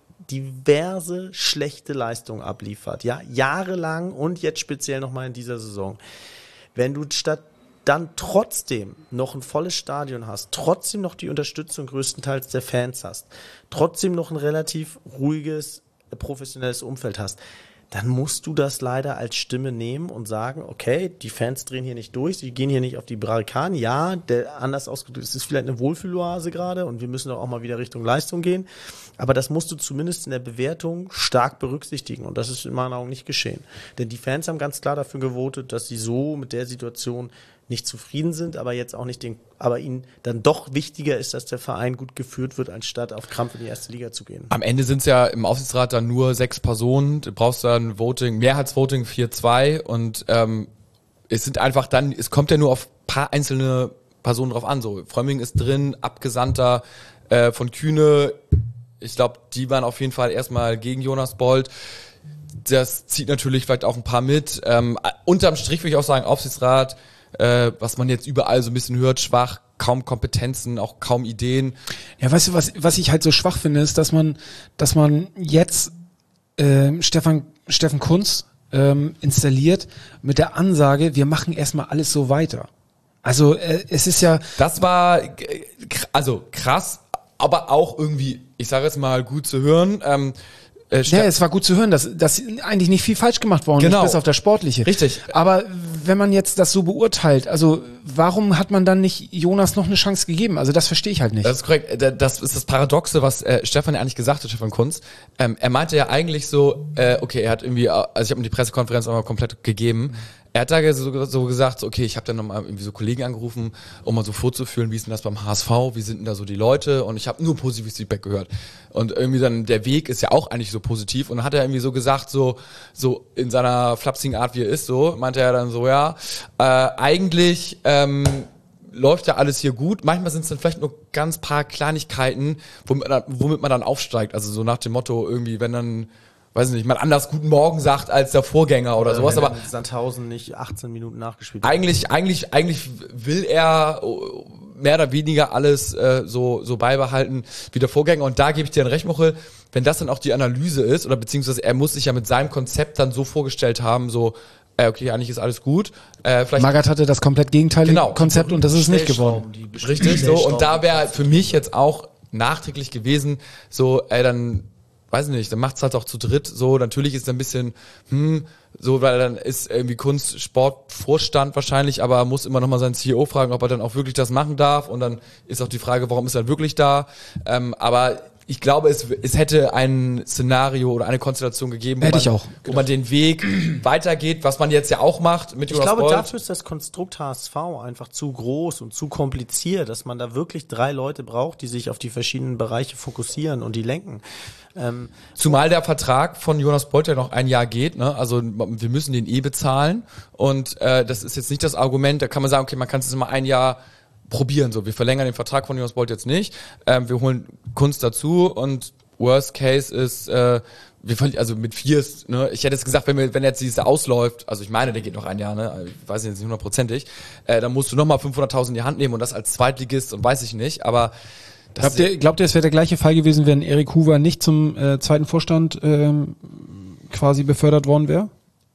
Speaker 3: diverse schlechte Leistungen abliefert, ja, jahrelang und jetzt speziell nochmal in dieser Saison, wenn du statt dann trotzdem noch ein volles Stadion hast, trotzdem noch die Unterstützung größtenteils der Fans hast, trotzdem noch ein relativ ruhiges, professionelles Umfeld hast, dann musst du das leider als Stimme nehmen und sagen, okay, die Fans drehen hier nicht durch, sie gehen hier nicht auf die Barrikaden. Ja, der anders ausgedrückt, es ist vielleicht eine Wohlfühloase gerade und wir müssen doch auch mal wieder Richtung Leistung gehen. Aber das musst du zumindest in der Bewertung stark berücksichtigen und das ist in meinen Augen nicht geschehen. Denn die Fans haben ganz klar dafür gewotet, dass sie so mit der Situation nicht zufrieden sind, aber jetzt auch nicht den, aber ihnen dann doch wichtiger ist, dass der Verein gut geführt wird, anstatt auf Krampf in die erste Liga zu gehen.
Speaker 2: Am Ende sind es ja im Aufsichtsrat dann nur sechs Personen, du brauchst dann Voting, Mehrheitsvoting vier zwei und ähm, es sind einfach dann, es kommt ja nur auf paar einzelne Personen drauf an, so Frömming ist drin, Abgesandter äh, von Kühne, ich glaube, die waren auf jeden Fall erstmal gegen Jonas Bolt. Das zieht natürlich vielleicht auch ein paar mit. Ähm, unterm Strich würde ich auch sagen, Aufsichtsrat, Äh, was man jetzt überall so ein bisschen hört, schwach, kaum Kompetenzen, auch kaum Ideen.
Speaker 1: Ja, weißt du, was, was ich halt so schwach finde, ist, dass man, dass man jetzt ähm, Stefan, Steffen Kuntz ähm, installiert mit der Ansage, wir machen erstmal alles so weiter. Also äh, es ist ja...
Speaker 2: Das war äh, also krass, aber auch irgendwie, ich sage jetzt mal, gut zu hören. Ähm, Äh,
Speaker 1: ja, es war gut zu hören, dass, dass eigentlich nicht viel falsch gemacht worden
Speaker 2: genau.
Speaker 1: ist, bis auf das Sportliche.
Speaker 2: Richtig.
Speaker 1: Aber wenn man jetzt das so beurteilt, also warum hat man dann nicht Jonas noch eine Chance gegeben? Also das verstehe ich halt nicht.
Speaker 2: Das ist korrekt. Das ist das Paradoxe, was äh, Stefan ja eigentlich gesagt hat, Stefan Kuntz. Ähm, er meinte ja eigentlich so, äh, okay, er hat irgendwie, also ich habe ihm die Pressekonferenz auch mal komplett gegeben. Er hat da so, so gesagt, okay, ich habe dann nochmal irgendwie so Kollegen angerufen, um mal so vorzuführen, wie ist denn das beim H S V, wie sind denn da so die Leute und ich habe nur positives Feedback gehört. Und irgendwie dann, der Weg ist ja auch eigentlich so positiv und dann hat er irgendwie so gesagt, so so in seiner flapsigen Art, wie er ist, so, meinte er dann so, ja, äh, eigentlich ähm, läuft ja alles hier gut, manchmal sind es dann vielleicht nur ganz paar Kleinigkeiten, womit man, womit man dann aufsteigt, also so nach dem Motto irgendwie, wenn dann weiß nicht, man anders Guten Morgen sagt als der Vorgänger oder, oder sowas, aber
Speaker 3: Sandhausen nicht achtzehn Minuten nachgespielt.
Speaker 2: Eigentlich, eigentlich, eigentlich will er mehr oder weniger alles äh, so so beibehalten wie der Vorgänger und da gebe ich dir ein Recht, Mochel, wenn das dann auch die Analyse ist oder beziehungsweise er muss sich ja mit seinem Konzept dann so vorgestellt haben, so äh, okay, eigentlich ist alles gut. Äh, vielleicht
Speaker 1: Magath hatte das komplett gegenteilige
Speaker 2: genau,
Speaker 1: Konzept und das ist nicht geworden.
Speaker 2: Richtig so und da wäre für mich jetzt auch nachträglich gewesen, so ey, dann weiß nicht, dann macht's halt auch zu dritt so. Natürlich ist es ein bisschen, hm, so, weil dann ist irgendwie Kunst, Sport, Vorstand wahrscheinlich, aber muss immer noch mal seinen C E O fragen, ob er dann auch wirklich das machen darf. Und dann ist auch die Frage, warum ist er wirklich da? Ähm, aber ich glaube, es, es hätte ein Szenario oder eine Konstellation gegeben, wo,
Speaker 1: Hätte
Speaker 2: man,
Speaker 1: ich auch.
Speaker 2: wo man den Weg weitergeht, was man jetzt ja auch macht mit
Speaker 3: Ich
Speaker 2: Jonas
Speaker 3: glaube,
Speaker 2: Bolt.
Speaker 3: dafür ist das Konstrukt H S V einfach zu groß und zu kompliziert, dass man da wirklich drei Leute braucht, die sich auf die verschiedenen Bereiche fokussieren und die lenken. Ähm,
Speaker 2: Zumal der Vertrag von Jonas Bolt ja noch ein Jahr geht, ne? Also wir müssen den eh bezahlen und äh, das ist jetzt nicht das Argument, da kann man sagen, okay, man kann es mal ein Jahr probieren, so, wir verlängern den Vertrag von Jonas Bolt jetzt nicht, ähm, wir holen Kunst dazu und Worst Case ist, äh, wir verli- also mit vier ist, ne, ich hätte jetzt gesagt, wenn wir, wenn jetzt diese ausläuft, also ich meine, der geht noch ein Jahr, ne, ich weiß jetzt nicht hundertprozentig, äh, dann musst du nochmal fünfhunderttausend in die Hand nehmen und das als Zweitligist und weiß ich nicht, aber das
Speaker 1: Glaubt ihr, glaubt ihr, es wäre der gleiche Fall gewesen, wenn Erik Hoover nicht zum äh, zweiten Vorstand ähm, quasi befördert worden wäre?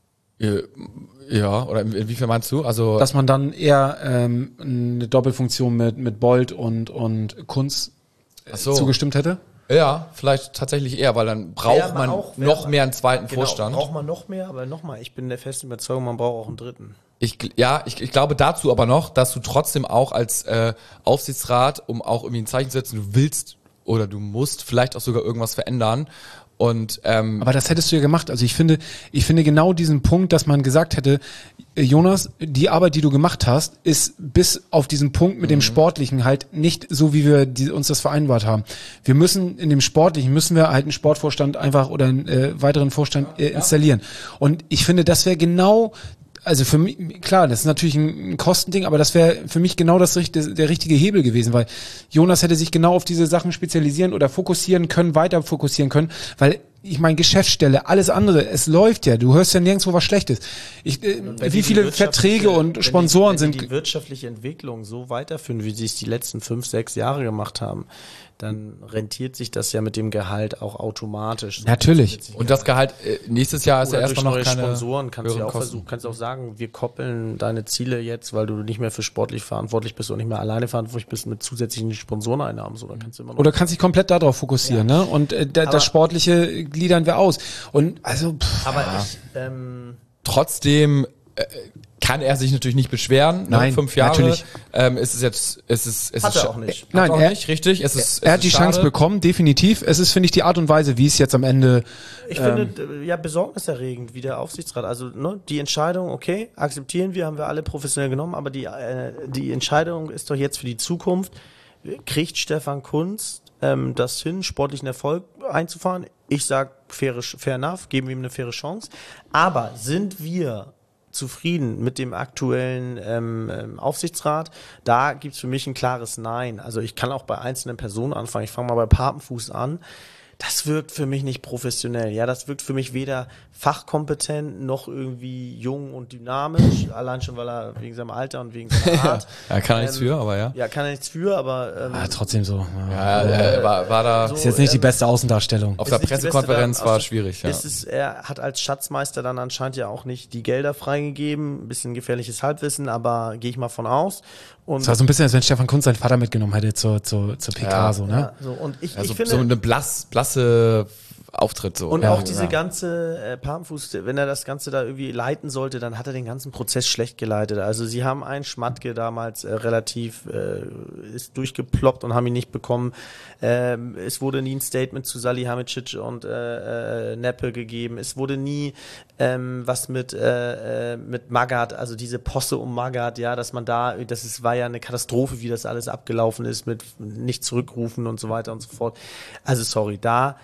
Speaker 2: äh, ja, oder inwiefern meinst du? Also
Speaker 1: Dass man dann eher ähm, eine Doppelfunktion mit, mit Bolt und, und Kunz äh,
Speaker 2: Ach so.
Speaker 1: zugestimmt hätte?
Speaker 2: Ja, vielleicht tatsächlich eher, weil dann braucht
Speaker 3: Wär
Speaker 2: man
Speaker 3: auch- wär
Speaker 2: noch
Speaker 3: man-
Speaker 2: mehr einen zweiten
Speaker 3: genau,
Speaker 2: Vorstand.
Speaker 3: braucht man noch mehr, aber nochmal, ich bin der festen Überzeugung, man braucht auch einen dritten.
Speaker 2: Ich, gl- ja, ich, ich glaube dazu aber noch, dass du trotzdem auch als äh, Aufsichtsrat, um auch irgendwie ein Zeichen zu setzen, du willst oder du musst vielleicht auch sogar irgendwas verändern. Und ähm,
Speaker 1: Aber das hättest du ja gemacht. Also ich finde, ich finde genau diesen Punkt, dass man gesagt hätte, äh, Jonas, die Arbeit, die du gemacht hast, ist bis auf diesen Punkt mit dem Sportlichen halt nicht so, wie wir die, uns das vereinbart haben. Wir müssen in dem Sportlichen, müssen wir halt einen Sportvorstand einfach oder einen äh, weiteren Vorstand äh, installieren. Und ich finde, das wäre genau, also für mich, klar, das ist natürlich ein, ein Kostending, aber das wäre für mich genau das, richt- der richtige Hebel gewesen, weil Jonas hätte sich genau auf diese Sachen spezialisieren oder fokussieren können, weiter fokussieren können, weil ich meine, Geschäftsstelle, alles andere, es läuft ja, du hörst ja nirgendwo was Schlechtes. Ich, äh,
Speaker 3: Wenn
Speaker 1: wie
Speaker 3: die
Speaker 1: viele
Speaker 3: wirtschaftliche-
Speaker 1: Verträge und
Speaker 3: wenn
Speaker 1: Sponsoren
Speaker 3: die, wenn
Speaker 1: sind,
Speaker 3: die, die wirtschaftliche Entwicklung so weiterführen, wie sie es die letzten fünf, sechs Jahre gemacht haben, dann rentiert sich das ja mit dem Gehalt auch automatisch.
Speaker 1: Natürlich.
Speaker 2: und das Gehalt äh, nächstes Jahr ist
Speaker 3: Oder
Speaker 2: ja
Speaker 3: durch
Speaker 2: erstmal noch
Speaker 3: neue
Speaker 2: keine
Speaker 3: Sponsoren kannst du ja
Speaker 2: höheren
Speaker 3: auch
Speaker 2: Kosten.
Speaker 3: versuchen, kannst auch sagen, wir koppeln deine Ziele jetzt, weil du nicht mehr für sportlich verantwortlich bist und nicht mehr alleine verantwortlich bist mit zusätzlichen Sponsoreneinnahmen, so dann kannst du immer noch.
Speaker 1: oder kannst dich komplett darauf fokussieren, ne? Und äh, da,
Speaker 3: Aber-
Speaker 1: das Sportliche gliedern wir aus. Und also, pff,
Speaker 3: aber ich, ähm,
Speaker 2: Trotzdem äh, kann er sich natürlich nicht beschweren.
Speaker 1: Nein,
Speaker 2: ne? Fünf Jahre.
Speaker 1: natürlich.
Speaker 2: Ähm, es ist jetzt, es ist, es
Speaker 3: Hat
Speaker 2: ist
Speaker 3: er
Speaker 2: scha-
Speaker 3: auch nicht.
Speaker 2: Hat
Speaker 1: Nein,
Speaker 2: er auch
Speaker 1: er-
Speaker 2: nicht, richtig. Es ist,
Speaker 1: er
Speaker 2: es
Speaker 1: hat die
Speaker 2: ist
Speaker 1: Chance
Speaker 2: schade.
Speaker 1: bekommen, definitiv. Es ist, finde ich, die Art und Weise, wie es jetzt am Ende,
Speaker 3: ich finde, äh, ja, besorgniserregend, wie der Aufsichtsrat. Also, ne, die Entscheidung, okay, akzeptieren wir, haben wir alle professionell genommen, aber die, äh, die Entscheidung ist doch jetzt für die Zukunft. Kriegt Stefan Kunz ähm, das hin, sportlichen Erfolg einzufahren? Ich sag, faire, fair enough, geben wir ihm eine faire Chance. Aber sind wir zufrieden mit dem aktuellen ähm, ähm, Aufsichtsrat? Da gibt's für mich ein klares Nein. Also ich kann auch bei einzelnen Personen anfangen. Ich fange mal bei Papenfuß an. Das wirkt für mich nicht professionell. Ja, das wirkt für mich weder fachkompetent noch irgendwie jung und dynamisch. Allein schon, weil er wegen seinem Alter und wegen seiner Art.
Speaker 2: Ja, kann er nichts
Speaker 3: Ähm,
Speaker 2: für, aber ja.
Speaker 3: Ja, kann er nichts für, aber ähm,
Speaker 1: ah, trotzdem so. Ja.
Speaker 2: Ja, äh, war, war da
Speaker 3: so,
Speaker 1: Ist jetzt nicht die
Speaker 3: ähm,
Speaker 1: beste Außendarstellung.
Speaker 2: auf
Speaker 3: ist
Speaker 2: der
Speaker 3: nicht die beste
Speaker 2: Pressekonferenz
Speaker 3: dann
Speaker 2: war
Speaker 3: aus-
Speaker 2: schwierig, ja.
Speaker 3: Ist es, er hat als Schatzmeister dann anscheinend ja auch nicht die Gelder freigegeben. Ein bisschen gefährliches Halbwissen, aber gehe ich mal von aus. Und
Speaker 1: Es war so ein bisschen, als wenn Stefan Kunz seinen Vater mitgenommen hätte zur, zur, zur P K,
Speaker 2: Ja.
Speaker 1: so, ne?
Speaker 3: ja, so, und ich,
Speaker 2: Also
Speaker 3: ich finde,
Speaker 2: so eine blass, blasse Auftritt so.
Speaker 3: und
Speaker 2: ja.
Speaker 3: auch diese
Speaker 2: ja.
Speaker 3: ganze äh, Papenfuß, wenn er das Ganze da irgendwie leiten sollte, dann hat er den ganzen Prozess schlecht geleitet. Also sie haben einen Schmatke damals äh, relativ äh, ist durchgeploppt und haben ihn nicht bekommen. Ähm, es wurde nie ein Statement zu Salihamidzic und äh, äh, Neppe gegeben. Es wurde nie ähm, was mit äh, äh, mit Magath, also diese Posse um Magath, ja, dass man da, das ist, war ja eine Katastrophe, wie das alles abgelaufen ist mit nicht zurückrufen und so weiter und so fort. Also sorry, da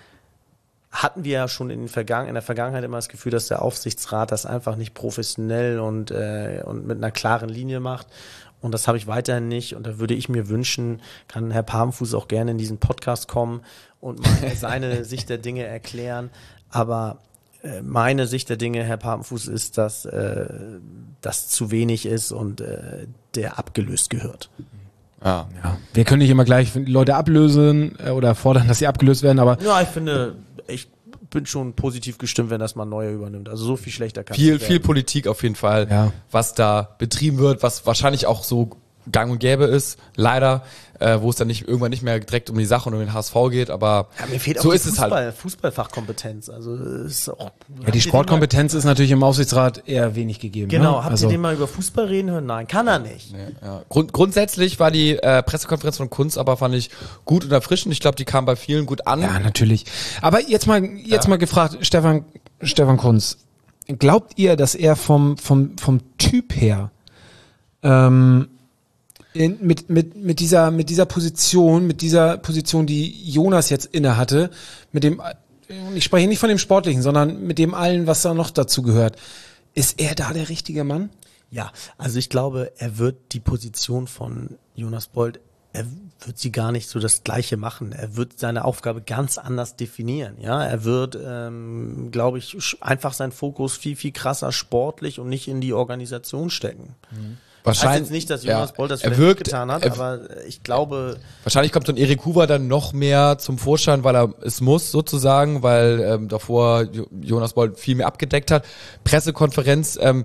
Speaker 3: hatten wir ja schon in, den Vergangen- in der Vergangenheit immer das Gefühl, dass der Aufsichtsrat das einfach nicht professionell und, äh, und mit einer klaren Linie macht. Und das habe ich weiterhin nicht. Und da würde ich mir wünschen, kann Herr Papenfuß auch gerne in diesen Podcast kommen und mal seine Sicht der Dinge erklären. Aber äh, meine Sicht der Dinge, Herr Papenfuß, ist, dass äh, das zu wenig ist und äh, der abgelöst gehört.
Speaker 2: Ja.
Speaker 1: Ja. Wir können nicht immer gleich Leute ablösen äh, oder fordern, dass sie abgelöst werden, aber
Speaker 3: Ja, ich finde, ich bin schon positiv gestimmt, wenn das mal ein neuer übernimmt. Also so viel schlechter kann es
Speaker 2: Viel,
Speaker 3: nicht
Speaker 2: viel
Speaker 3: werden.
Speaker 2: Politik auf jeden Fall,
Speaker 1: Ja.
Speaker 2: was da betrieben wird, was wahrscheinlich auch so gang und gäbe ist, leider, äh, wo es dann nicht irgendwann nicht mehr direkt um die Sache und um den H S V geht, aber
Speaker 3: Ja, mir fehlt auch
Speaker 2: so
Speaker 3: die
Speaker 2: ist
Speaker 3: Fußball,
Speaker 2: es halt.
Speaker 3: Fußballfachkompetenz. Also ist auch,
Speaker 1: Ja, die Sportkompetenz ist natürlich im Aufsichtsrat eher wenig gegeben.
Speaker 3: Genau,
Speaker 1: ne?
Speaker 3: habt
Speaker 1: also,
Speaker 3: ihr den mal über Fußball reden hören? Nein, kann er nicht.
Speaker 2: Ja. Grund, grundsätzlich war die äh, Pressekonferenz von Kunz aber, fand ich, gut und erfrischend. Ich glaube, die kam bei vielen gut an.
Speaker 1: Ja, natürlich. Aber jetzt mal, jetzt
Speaker 2: Ja.
Speaker 1: mal gefragt, Stefan, Stefan Kunz, glaubt ihr, dass er vom, vom, vom Typ her, ähm, in, mit, mit, mit dieser, mit dieser Position, mit dieser Position, die Jonas jetzt inne hatte, mit dem, ich spreche nicht von dem Sportlichen, sondern mit dem allen, was da noch dazu gehört. Ist er da der richtige Mann?
Speaker 3: Ja, also ich glaube, er wird die Position von Jonas Bold, er wird sie gar nicht so das Gleiche machen. Er wird seine Aufgabe ganz anders definieren. Ja, er wird, ähm, glaube ich, sch- einfach seinen Fokus viel, viel krasser sportlich und nicht in die Organisation stecken. Ich weiß jetzt nicht, dass Jonas
Speaker 2: ja,
Speaker 3: Bold das
Speaker 2: er
Speaker 3: vielleicht
Speaker 2: wirkt,
Speaker 3: nicht getan hat,
Speaker 2: er,
Speaker 3: aber ich glaube,
Speaker 2: Wahrscheinlich kommt so ein Erik Huber dann noch mehr zum Vorschein, weil er es muss sozusagen, weil ähm, davor Jo- Jonas Bold viel mehr abgedeckt hat. Pressekonferenz, ähm,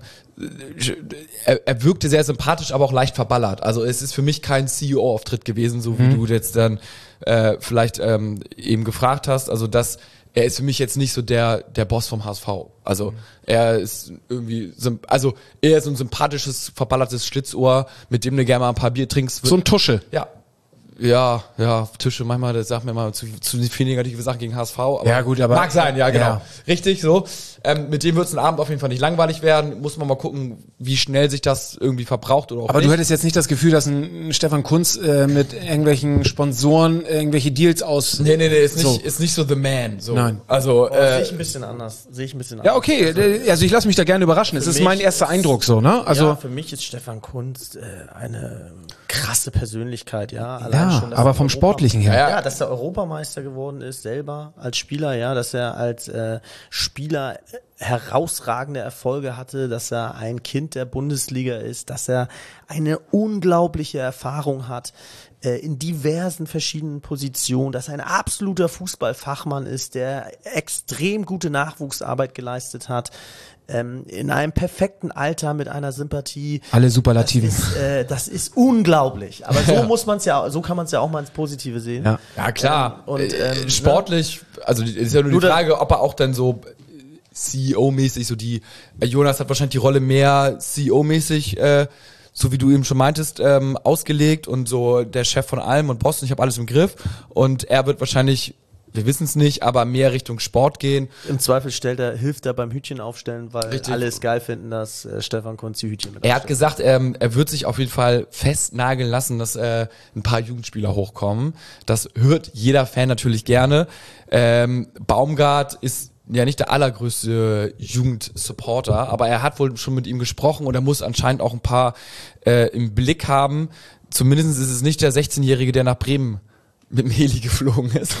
Speaker 2: er, er wirkte sehr sympathisch, aber auch leicht verballert. Also es ist für mich kein C E O-Auftritt gewesen, so wie
Speaker 1: Mhm.
Speaker 2: du jetzt dann äh, vielleicht ähm, eben gefragt hast. Also das, er ist für mich jetzt nicht so der der Boss vom H S V. Also er ist irgendwie, symp- also er ist so ein sympathisches, verballertes Schlitzohr, mit dem du gerne mal ein paar Bier trinkst.
Speaker 1: So ein Tusche.
Speaker 2: Ja. Ja, ja, Tische, manchmal, das sagt mir mal zu, zu viel negative Sachen gegen H S V. Aber
Speaker 1: Ja, gut, aber-
Speaker 2: mag sein, ja, genau.
Speaker 1: Ja.
Speaker 2: Richtig, so. Ähm, mit dem wird es ein Abend auf jeden Fall nicht langweilig werden. Muss man mal gucken, wie schnell sich das irgendwie verbraucht oder auch
Speaker 1: Aber
Speaker 2: nicht.
Speaker 1: du hättest jetzt nicht das Gefühl, dass ein Stefan Kunz äh, mit irgendwelchen Sponsoren irgendwelche Deals aus...
Speaker 2: Nee, nee, nee, ist nicht,
Speaker 1: So.
Speaker 2: ist nicht so the man, so.
Speaker 1: Nein.
Speaker 2: Also,
Speaker 3: oh, sehe
Speaker 2: äh,
Speaker 3: ich ein bisschen anders. Sehe ich ein bisschen
Speaker 1: Ja,
Speaker 3: anders.
Speaker 1: okay, äh, also ich lasse mich da gerne überraschen. Es
Speaker 3: Für
Speaker 1: ist
Speaker 3: mich
Speaker 1: mein erster
Speaker 3: ist-
Speaker 1: Eindruck so, ne? Also
Speaker 3: ja, für mich ist Stefan Kunz äh, eine krasse Persönlichkeit, ja. Allein
Speaker 1: ja,
Speaker 3: schon, dass
Speaker 1: aber
Speaker 3: er
Speaker 1: vom
Speaker 3: Europa-
Speaker 1: Sportlichen her.
Speaker 2: Ja,
Speaker 3: Ja, dass er Europameister geworden ist, selber als Spieler, ja, dass er als äh, Spieler äh, herausragende Erfolge hatte, dass er ein Kind der Bundesliga ist, dass er eine unglaubliche Erfahrung hat äh, in diversen verschiedenen Positionen, dass er ein absoluter Fußballfachmann ist, der extrem gute Nachwuchsarbeit geleistet hat, ähm, in einem perfekten Alter mit einer Sympathie.
Speaker 1: Alle Superlativen.
Speaker 3: Das ist, äh, das ist unglaublich. Aber so muss man es ja, so kann man es ja auch mal ins Positive sehen.
Speaker 1: Ja.
Speaker 2: ja, klar.
Speaker 3: Ähm, und,
Speaker 2: Äh,
Speaker 3: ähm,
Speaker 2: sportlich, also die- ist ja nur,
Speaker 3: Nur
Speaker 2: die
Speaker 3: da-
Speaker 2: Frage, ob er auch dann so C E O-mäßig, so die, äh, Jonas hat wahrscheinlich die Rolle mehr C E O-mäßig, äh, so wie du eben schon meintest, ähm, ausgelegt und so der Chef von allem und Boss, ich habe alles im Griff und er wird wahrscheinlich, wir wissen es nicht, aber mehr Richtung Sport gehen.
Speaker 3: Im Zweifel stellt er, hilft er beim Hütchen aufstellen, weil
Speaker 2: Richtig.
Speaker 3: alle es geil finden, dass äh, Stefan Kunz die Hütchen mit
Speaker 2: Er hat
Speaker 3: aufstellt.
Speaker 2: gesagt, ähm, er wird sich auf jeden Fall festnageln lassen, dass äh, ein paar Jugendspieler hochkommen. Das hört jeder Fan natürlich gerne. Ähm, Baumgart ist ja nicht der allergrößte Jugendsupporter, aber er hat wohl schon mit ihm gesprochen und er muss anscheinend auch ein paar äh, im Blick haben. Zumindest ist es nicht der sechzehnjährige, der nach Bremen mit dem Heli geflogen ist.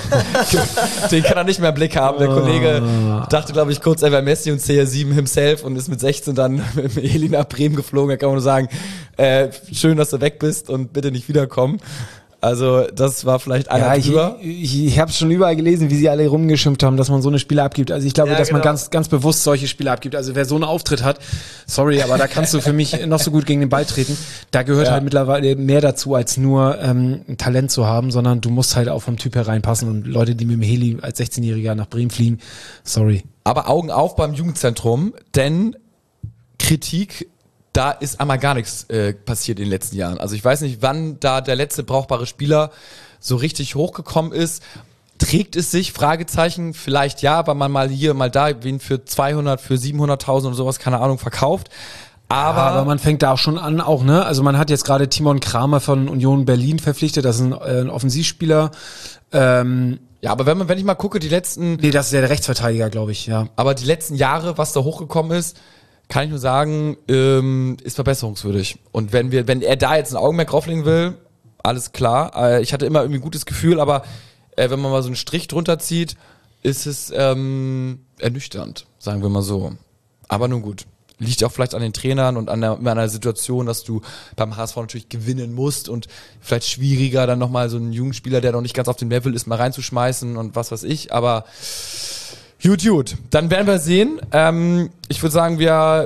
Speaker 2: Den kann er nicht mehr im Blick haben. Der Kollege dachte, glaube ich, kurz, er wäre Messi und C R sieben himself und ist mit sechzehn dann mit dem Heli nach Bremen geflogen. Da kann man nur sagen, äh, schön, dass du weg bist und bitte nicht wiederkommen. Also das war vielleicht einer
Speaker 1: Ja, ich,
Speaker 2: drüber.
Speaker 1: ich, ich habe schon überall gelesen, wie sie alle rumgeschimpft haben, dass man so eine Spiele abgibt. Also ich glaube,
Speaker 3: Ja,
Speaker 1: dass man
Speaker 3: genau.
Speaker 1: ganz, ganz bewusst solche Spiele abgibt. Also wer so einen Auftritt hat, sorry, aber da kannst du für mich noch so gut gegen den Ball treten. Da gehört
Speaker 2: Ja.
Speaker 1: halt mittlerweile mehr dazu, als nur ähm, ein Talent zu haben, sondern du musst halt auch vom Typ her reinpassen. Und Leute, die mit dem Heli als sechzehnjähriger nach Bremen fliegen, sorry.
Speaker 2: Aber Augen auf beim Jugendzentrum, denn Kritik, da ist einmal gar nichts äh, passiert in den letzten Jahren. Also ich weiß nicht, wann da der letzte brauchbare Spieler so richtig hochgekommen ist. Trägt es sich? Fragezeichen. Vielleicht ja, weil man mal hier, mal da, wen für zweihundert, für siebenhunderttausend oder sowas, keine Ahnung, verkauft. Aber,
Speaker 1: Aber, aber man fängt da auch schon an, auch, ne? Also man hat jetzt gerade Timon Kramer von Union Berlin verpflichtet, das ist ein, äh, ein Offensivspieler. Ähm,
Speaker 2: ja, aber wenn man, wenn ich mal gucke, die letzten,
Speaker 1: nee, das ist der Rechtsverteidiger, glaube ich, ja.
Speaker 2: aber die letzten Jahre, was da hochgekommen ist, kann ich nur sagen, ähm, ist verbesserungswürdig. Und wenn wir, wenn er da jetzt ein Augenmerk drauflegen will, alles klar. Äh, ich hatte immer irgendwie ein gutes Gefühl, aber äh, wenn man mal so einen Strich drunter zieht, ist es ähm, ernüchternd, sagen wir mal so. Aber nun gut. Liegt auch vielleicht an den Trainern und an der, an der Situation, dass du beim H S V natürlich gewinnen musst und vielleicht schwieriger, dann nochmal so einen jungen Spieler, der noch nicht ganz auf dem Level ist, mal reinzuschmeißen und was weiß ich. Aber gut, gut. Dann werden wir sehen. Ähm, ich würde sagen, wir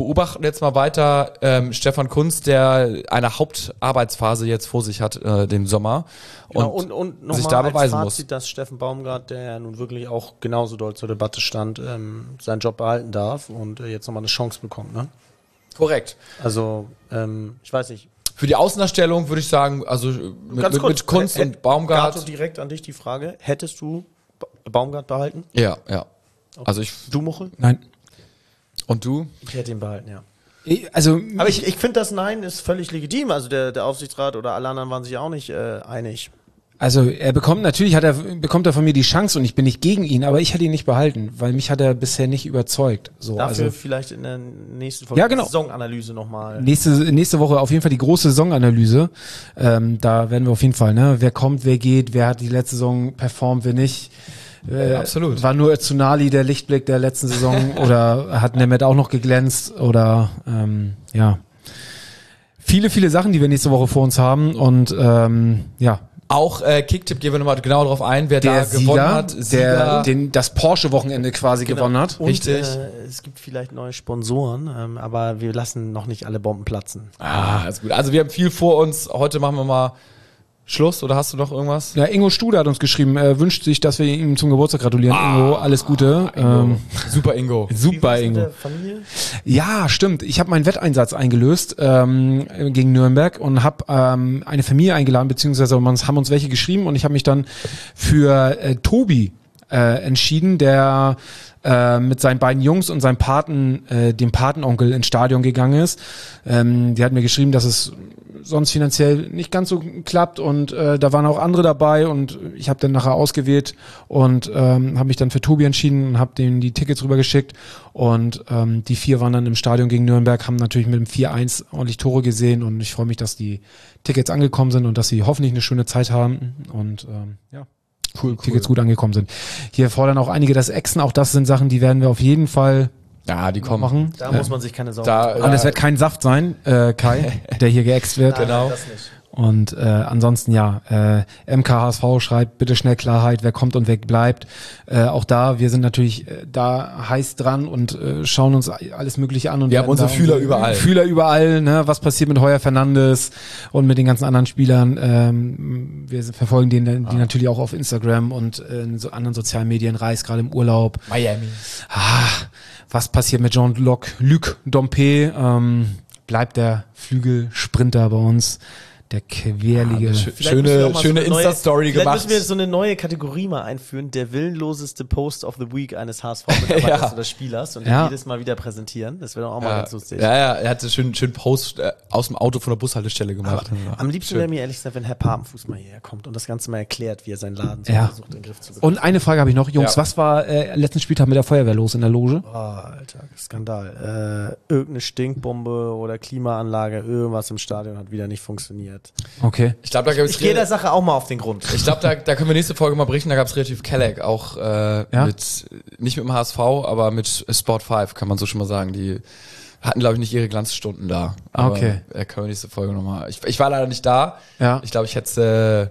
Speaker 2: beobachten jetzt mal weiter ähm, Stefan Kunz, der eine Hauptarbeitsphase jetzt vor sich hat, äh, dem Sommer. Und,
Speaker 3: Genau, und, und
Speaker 2: sich
Speaker 3: nochmal
Speaker 2: da
Speaker 3: als
Speaker 2: beweisen
Speaker 3: Fazit,
Speaker 2: muss.
Speaker 3: dass Steffen Baumgart, der ja nun wirklich auch genauso doll zur Debatte stand, ähm, seinen Job behalten darf und äh, jetzt nochmal eine Chance bekommt. Ne?
Speaker 2: Korrekt.
Speaker 3: Also, ähm, ich weiß nicht.
Speaker 2: Für die Außendarstellung würde ich sagen, also mit,
Speaker 3: Ganz
Speaker 2: mit,
Speaker 3: kurz,
Speaker 2: mit Kunz
Speaker 3: äh,
Speaker 2: und Baumgart.
Speaker 3: Gato, direkt an dich die Frage, hättest du ba Baumgart behalten?
Speaker 2: Ja, ja. Also ich.
Speaker 3: Du, Muchel?
Speaker 1: Nein.
Speaker 2: Und du?
Speaker 3: Ich hätte ihn behalten, ja.
Speaker 1: Ich- Also,
Speaker 3: Aber ich, ich finde das Nein ist völlig legitim. Also der, der Aufsichtsrat oder alle anderen waren sich auch nicht äh, einig.
Speaker 1: also er bekommt, natürlich hat er, bekommt er von mir die Chance und ich bin nicht gegen ihn, aber ich hätte ihn nicht behalten, weil mich hat er bisher nicht überzeugt. So,
Speaker 3: Dafür
Speaker 1: also
Speaker 3: vielleicht in der nächsten Folge
Speaker 1: Ja, genau.
Speaker 3: Saisonanalyse nochmal.
Speaker 1: nächste, nächste Woche auf jeden Fall die große Saisonanalyse. Ähm, da werden wir auf jeden Fall, ne, wer kommt, wer geht, wer hat die letzte Saison performt, wer nicht. Äh,
Speaker 2: Absolut.
Speaker 1: War nur Tsunali der Lichtblick der letzten Saison oder hat Nemeth auch noch geglänzt oder ähm, ja. Viele, viele Sachen, die wir nächste Woche vor uns haben und ähm, ja,
Speaker 2: Auch äh, Kicktipp gehen wir nochmal genau darauf ein, wer
Speaker 1: der
Speaker 2: da gewonnen
Speaker 1: Sieger,
Speaker 2: hat.
Speaker 1: der den, das Porsche-Wochenende quasi gewonnen hat.
Speaker 3: Und
Speaker 2: Richtig.
Speaker 3: Äh, es gibt vielleicht neue Sponsoren, ähm, aber wir lassen noch nicht alle Bomben platzen.
Speaker 2: Ah, ist gut. Also wir haben viel vor uns. Heute machen wir mal Schluss oder hast du noch irgendwas?
Speaker 1: Ja, Ingo Studer hat uns geschrieben, er wünscht sich, dass wir ihm zum Geburtstag gratulieren. Ingo, alles Gute. Ähm,
Speaker 2: Super Ingo.
Speaker 3: Wie
Speaker 1: super,
Speaker 3: war's mit
Speaker 1: Ingo.
Speaker 3: der Familie?
Speaker 1: Ja, stimmt. Ich habe meinen Wetteinsatz eingelöst ähm, gegen Nürnberg und habe ähm, eine Familie eingeladen, beziehungsweise uns, haben uns welche geschrieben und ich habe mich dann für äh, Tobi äh, entschieden, der äh, mit seinen beiden Jungs und seinem Paten, äh, dem Patenonkel ins Stadion gegangen ist. Ähm, die hat mir geschrieben, dass es sonst finanziell nicht ganz so klappt und äh, da waren auch andere dabei und ich habe dann nachher ausgewählt und ähm, habe mich dann für Tobi entschieden und habe denen die Tickets rübergeschickt und ähm, die vier waren dann im Stadion gegen Nürnberg, haben natürlich mit dem vier eins ordentlich Tore gesehen und ich freue mich, dass die Tickets angekommen sind und dass sie hoffentlich eine schöne Zeit haben und ähm, ja.
Speaker 2: Cool,
Speaker 1: die Tickets gut angekommen sind. Hier fordern auch einige das Exen, auch das sind Sachen, die werden wir auf jeden Fall
Speaker 2: Ja, die kommen.
Speaker 1: machen.
Speaker 3: Da muss man sich keine Sorgen
Speaker 2: Da-
Speaker 3: machen.
Speaker 1: Und es wird kein Saft sein, äh, Kai, der hier geäxt wird.
Speaker 3: Nein,
Speaker 2: genau.
Speaker 3: das nicht.
Speaker 1: Und äh, ansonsten ja, äh, M K H S V schreibt bitte schnell Klarheit, wer kommt und wer bleibt. Äh, auch da, wir sind natürlich äh, da heiß dran und äh, schauen uns alles Mögliche an. Und
Speaker 2: Wir haben
Speaker 1: werden
Speaker 2: unsere
Speaker 1: da
Speaker 2: Fühler überall.
Speaker 1: Fühler überall, ne? Was passiert mit Heuer Fernandes und mit den ganzen anderen Spielern. Ähm, wir verfolgen den, die
Speaker 2: Ah.
Speaker 1: natürlich auch auf Instagram und äh, in so anderen sozialen Medien, Reis gerade im Urlaub.
Speaker 2: Miami.
Speaker 1: Ah, was passiert mit Jean-Luc Luc Dompe? Ähm, bleibt der Flügelsprinter bei uns, der querlige.
Speaker 2: schön.
Speaker 3: Vielleicht müssen wir
Speaker 2: Schöne,
Speaker 3: auch mal
Speaker 2: schöne
Speaker 3: so eine neue-
Speaker 2: Insta-Story
Speaker 3: Vielleicht
Speaker 2: gemacht.
Speaker 3: müssen wir so eine neue Kategorie mal einführen, der willenloseste Post of the Week eines H S V-Mitarbeiters
Speaker 2: Ja.
Speaker 3: oder Spielers und
Speaker 1: Ja.
Speaker 3: den jedes Mal wieder präsentieren. Das wäre doch auch mal
Speaker 2: Ja,
Speaker 3: ganz lustig.
Speaker 2: ja, ja, er hatte schön, schön Post äh, aus dem Auto von der Bushaltestelle gemacht.
Speaker 3: Am liebsten
Speaker 2: Schön.
Speaker 3: wäre mir ehrlich gesagt, wenn Herr Papenfuß mal hierher kommt und das Ganze mal erklärt, wie er seinen Laden so
Speaker 1: Ja.
Speaker 3: versucht, in den Griff zu bekommen.
Speaker 1: Und eine Frage habe ich noch, Jungs,
Speaker 2: Ja.
Speaker 1: was war äh, letzten Spieltag mit der Feuerwehr los in der Loge?
Speaker 3: Oh, Alter, Skandal. Äh, irgendeine Stinkbombe oder Klimaanlage, irgendwas im Stadion hat wieder nicht funktioniert.
Speaker 1: Okay.
Speaker 2: Ich glaube, da gab
Speaker 3: Ich gehe der Sache auch mal auf den Grund.
Speaker 2: Ich glaube, da, da können wir nächste Folge mal berichten. Da gab es relativ Kelleck, auch äh,
Speaker 1: Ja?
Speaker 2: mit, nicht mit dem H S V, aber mit Sport fünf, kann man so schon mal sagen. Die hatten, glaube ich, nicht ihre Glanzstunden da. Aber,
Speaker 1: Okay.
Speaker 2: Äh, können wir nächste Folge nochmal. Ich, ich war leider nicht da.
Speaker 1: Ja.
Speaker 2: Ich glaube, ich hätte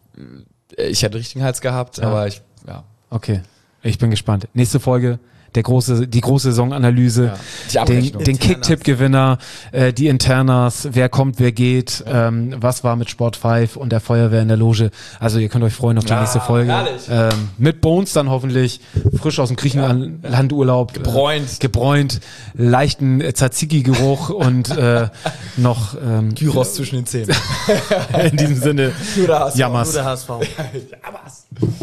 Speaker 2: äh, ich hätte richtigen Hals gehabt,
Speaker 1: Ja.
Speaker 2: aber ich, ja.
Speaker 1: Okay. Ich bin gespannt. Nächste Folge, der große, die große Saisonanalyse,
Speaker 2: Ja. Die
Speaker 1: den,
Speaker 2: Abrechnung.
Speaker 1: den
Speaker 3: Internas.
Speaker 1: Kicktipp-Gewinner, äh, die Internas, wer kommt, wer geht, ähm, was war mit Sport fünf und der Feuerwehr in der Loge. Also ihr könnt euch freuen auf die nächste Folge.
Speaker 2: herrlich.
Speaker 1: Ähm, mit Bones dann hoffentlich, frisch aus dem Griechenlandurlaub.
Speaker 2: Gebräunt.
Speaker 1: Äh, gebräunt, leichten äh, Tzatziki-Geruch und äh, noch ähm,
Speaker 2: Gyros zwischen den Zähnen.
Speaker 1: in diesem Sinne,
Speaker 2: Nur der H S V.
Speaker 1: Jammers.
Speaker 3: Nur der H S V.
Speaker 2: Ja, was?